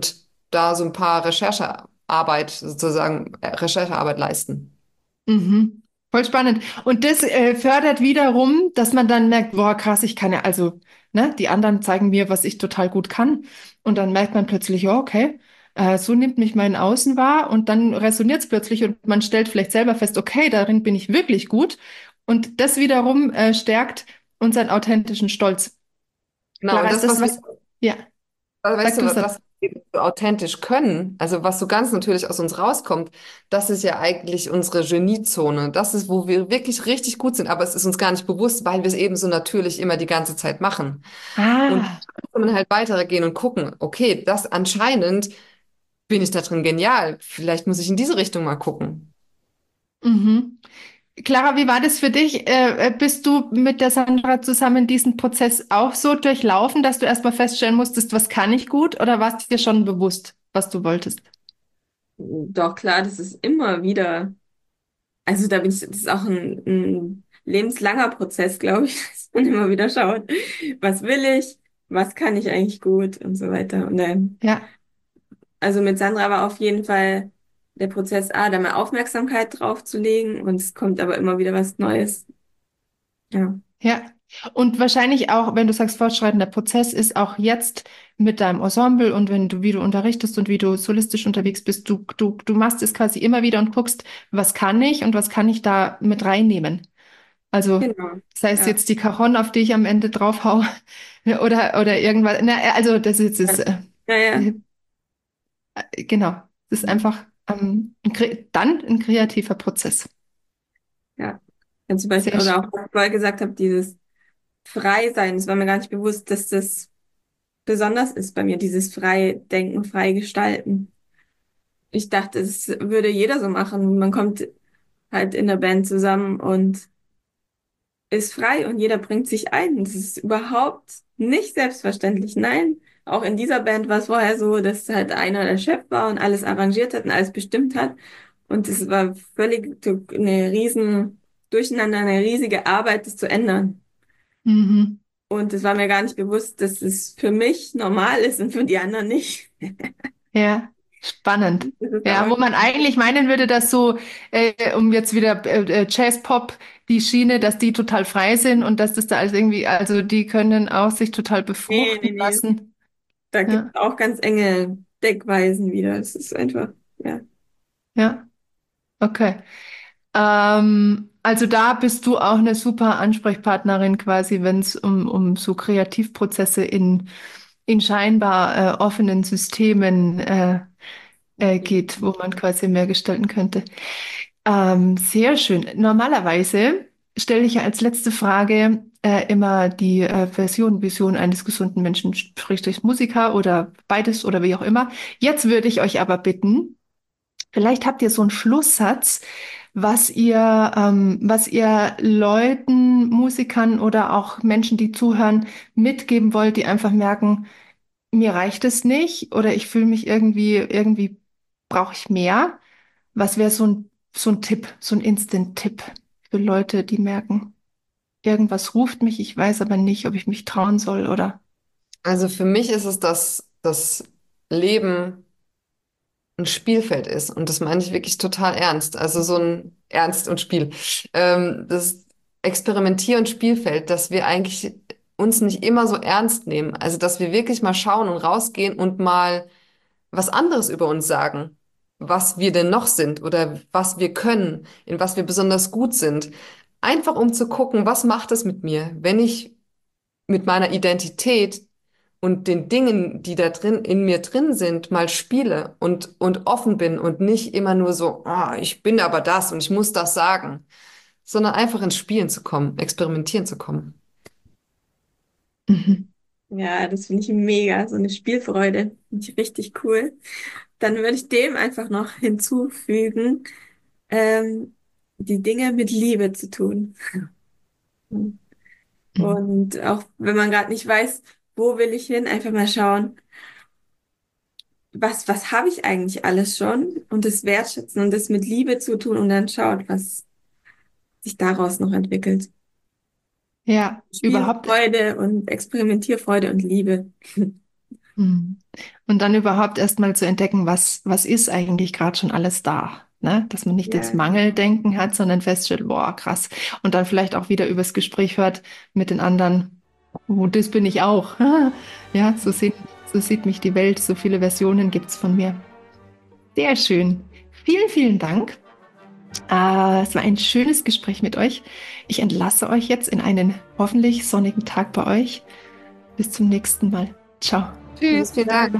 Speaker 2: da so ein paar Recherchearbeit, sozusagen äh, Recherchearbeit leisten.
Speaker 1: Mhm. Voll spannend. Und das äh, fördert wiederum, dass man dann merkt, boah, krass, ich kann ja, also, ne, die anderen zeigen mir, was ich total gut kann. Und dann merkt man plötzlich, ja, okay, äh, so nimmt mich mein Außen wahr und dann resoniert es plötzlich und man stellt vielleicht selber fest, okay, darin bin ich wirklich gut. Und das wiederum äh, stärkt unseren authentischen Stolz.
Speaker 2: Genau,
Speaker 1: Clara,
Speaker 2: und
Speaker 1: ist
Speaker 2: das,
Speaker 1: das
Speaker 2: was wir
Speaker 1: was? Ja,
Speaker 2: Also, weißt
Speaker 1: sag du
Speaker 2: du,
Speaker 1: es.
Speaker 2: was wir so authentisch können, also was so ganz natürlich aus uns rauskommt, das ist ja eigentlich unsere Geniezone. Das ist, wo wir wirklich richtig gut sind, aber es ist uns gar nicht bewusst, weil wir es eben so natürlich immer die ganze Zeit machen. Und
Speaker 1: Ah,
Speaker 2: dann kann man halt weitergehen und gucken, okay, das anscheinend bin ich da drin genial. Vielleicht muss ich in diese Richtung mal gucken.
Speaker 1: mhm. Clara, wie war das für dich? Äh, äh, bist du mit der Sandra zusammen diesen Prozess auch so durchlaufen, dass du erstmal feststellen musstest, was kann ich gut, oder warst dir schon bewusst, was du wolltest?
Speaker 3: Doch klar, das ist immer wieder, also da bin ich, das ist auch ein, ein lebenslanger Prozess, glaube ich, dass man immer wieder schaut, was will ich, was kann ich eigentlich gut und so weiter. Und ähm,
Speaker 1: Ja,
Speaker 3: also mit Sandra war auf jeden Fall der Prozess, ah, da mehr Aufmerksamkeit drauf zu legen und es kommt aber immer wieder was Neues. Ja,
Speaker 1: ja. Und wahrscheinlich auch, wenn du sagst, fortschreitender Prozess ist auch jetzt mit deinem Ensemble und wenn du, wie du unterrichtest und wie du solistisch unterwegs bist, du, du, du machst es quasi immer wieder und guckst, was kann ich und was kann ich da mit reinnehmen. Also,
Speaker 3: genau.
Speaker 1: sei es
Speaker 3: Ja,
Speaker 1: jetzt die Cajon, auf die ich am Ende drauf hau, oder, oder irgendwas. Na, also, das ist,
Speaker 3: ja,
Speaker 1: ist
Speaker 3: ja, ja.
Speaker 1: äh, genau. Das ist einfach ähm, ein, kre- dann ein kreativer Prozess.
Speaker 3: Ja. Ja, zum Beispiel,
Speaker 1: Sehr
Speaker 3: oder
Speaker 1: schön.
Speaker 3: auch, was ich vorher gesagt habe, dieses Frei sein, es war mir gar nicht bewusst, dass das besonders ist bei mir, dieses frei denken, frei gestalten. Ich dachte, es würde jeder so machen. Man kommt halt in der Band zusammen und ist frei und jeder bringt sich ein. Das ist überhaupt nicht selbstverständlich. Nein, auch in dieser Band war es vorher so, dass halt einer der Chef war und alles arrangiert hat und alles bestimmt hat. Und es war völlig eine riesen Durcheinander, eine riesige Arbeit, das zu ändern.
Speaker 1: Mhm.
Speaker 3: Und es war mir gar nicht bewusst, dass es für mich normal ist und für die anderen nicht.
Speaker 1: Ja, spannend.
Speaker 3: Das ist
Speaker 1: Ja,
Speaker 3: aber,
Speaker 1: wo man eigentlich meinen würde, dass so, äh, um jetzt wieder äh, äh, Jazz-Pop, die Schiene, dass die total frei sind und dass das da alles irgendwie, also die können auch sich total
Speaker 3: nee,
Speaker 1: befruchten
Speaker 3: nee, nee.
Speaker 1: lassen.
Speaker 3: Da gibt
Speaker 1: Ja,
Speaker 3: es auch ganz enge Deckweisen wieder. Es ist einfach, ja.
Speaker 1: ja, okay. Ähm, also da bist du auch eine super Ansprechpartnerin quasi, wenn es um, um so Kreativprozesse in, in scheinbar äh, offenen Systemen äh, äh, geht, wo man quasi mehr gestalten könnte. Ähm, sehr schön. Normalerweise stelle ich ja als letzte Frage äh, immer die äh, Version, Vision eines gesunden Menschen, sprich durch Musiker oder beides oder wie auch immer. Jetzt würde ich euch aber bitten, vielleicht habt ihr so einen Schlusssatz, was ihr, ähm, was ihr Leuten, Musikern oder auch Menschen, die zuhören, mitgeben wollt, die einfach merken, mir reicht es nicht oder ich fühle mich irgendwie, irgendwie brauche ich mehr. Was wäre so ein, so ein Tipp, so ein Instant-Tipp für Leute, die merken, irgendwas ruft mich, ich weiß aber nicht, ob ich mich trauen soll oder.
Speaker 2: Also für mich ist es, dass das Leben ein Spielfeld ist. Und das meine ich wirklich total ernst. Also so ein Ernst und Spiel. Ähm, das Experimentier- und Spielfeld, dass wir eigentlich uns nicht immer so ernst nehmen. Also dass wir wirklich mal schauen und rausgehen und mal was anderes über uns sagen. Was wir denn noch sind oder was wir können, in was wir besonders gut sind. Einfach um zu gucken, was macht es mit mir, wenn ich mit meiner Identität und den Dingen, die da drin in mir drin sind, mal spiele und und offen bin und nicht immer nur so, ah, ich bin aber das und ich muss das sagen, sondern einfach ins Spielen zu kommen, experimentieren zu kommen.
Speaker 1: Mhm.
Speaker 3: Ja, das finde ich mega, so eine Spielfreude. Finde ich richtig cool. Dann würde ich dem einfach noch hinzufügen, ähm, die Dinge mit Liebe zu tun.
Speaker 1: Mhm.
Speaker 3: Und auch wenn man gerade nicht weiß, wo will ich hin, einfach mal schauen, was, was habe ich eigentlich alles schon und das wertschätzen und das mit Liebe zu tun und dann schaut, was sich daraus noch entwickelt.
Speaker 1: Ja, überhaupt.
Speaker 3: Spielfreude und Experimentierfreude und Liebe.
Speaker 1: Mhm. Und dann überhaupt erstmal zu entdecken, was, was ist eigentlich gerade schon alles da. Ne? Dass man nicht ins
Speaker 3: Ja,
Speaker 1: Mangeldenken hat, sondern feststellt, boah, krass. Und dann vielleicht auch wieder übers Gespräch hört mit den anderen, oh, das bin ich auch. Ja, so sieht, so sieht mich die Welt. So viele Versionen gibt es von mir. Sehr schön. Vielen, vielen Dank. Äh, es war ein schönes Gespräch mit euch. Ich entlasse euch jetzt in einen hoffentlich sonnigen Tag bei euch. Bis zum nächsten Mal. Ciao.
Speaker 2: Tschüss, vielen Dank.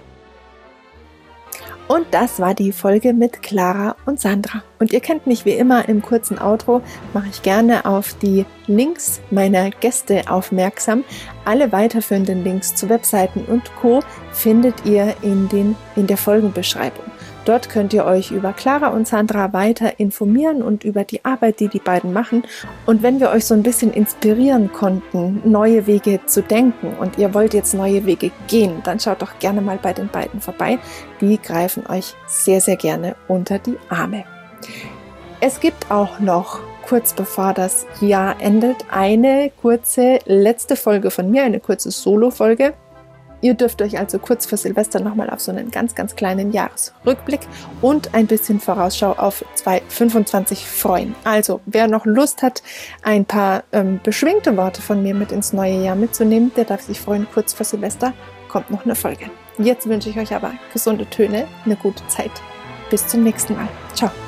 Speaker 1: Und das war die Folge mit Clara und Sandra. Und ihr kennt mich wie immer im kurzen Outro, mache ich gerne auf die Links meiner Gäste aufmerksam. Alle weiterführenden Links zu Webseiten und Co. findet ihr in, den, in der Folgenbeschreibung. Dort könnt ihr euch über Clara und Sandra weiter informieren und über die Arbeit, die die beiden machen. Und wenn wir euch so ein bisschen inspirieren konnten, neue Wege zu denken und ihr wollt jetzt neue Wege gehen, dann schaut doch gerne mal bei den beiden vorbei. Die greifen euch sehr, sehr gerne unter die Arme. Es gibt auch noch, kurz bevor das Jahr endet, eine kurze letzte Folge von mir, eine kurze Solo-Folge. Ihr dürft euch also kurz vor Silvester nochmal auf so einen ganz, ganz kleinen Jahresrückblick und ein bisschen Vorausschau auf zwanzig fünfundzwanzig freuen. Also, wer noch Lust hat, ein paar ähm, beschwingte Worte von mir mit ins neue Jahr mitzunehmen, der darf sich freuen, kurz vor Silvester kommt noch eine Folge. Jetzt wünsche ich euch aber gesunde Töne, eine gute Zeit. Bis zum nächsten Mal. Ciao.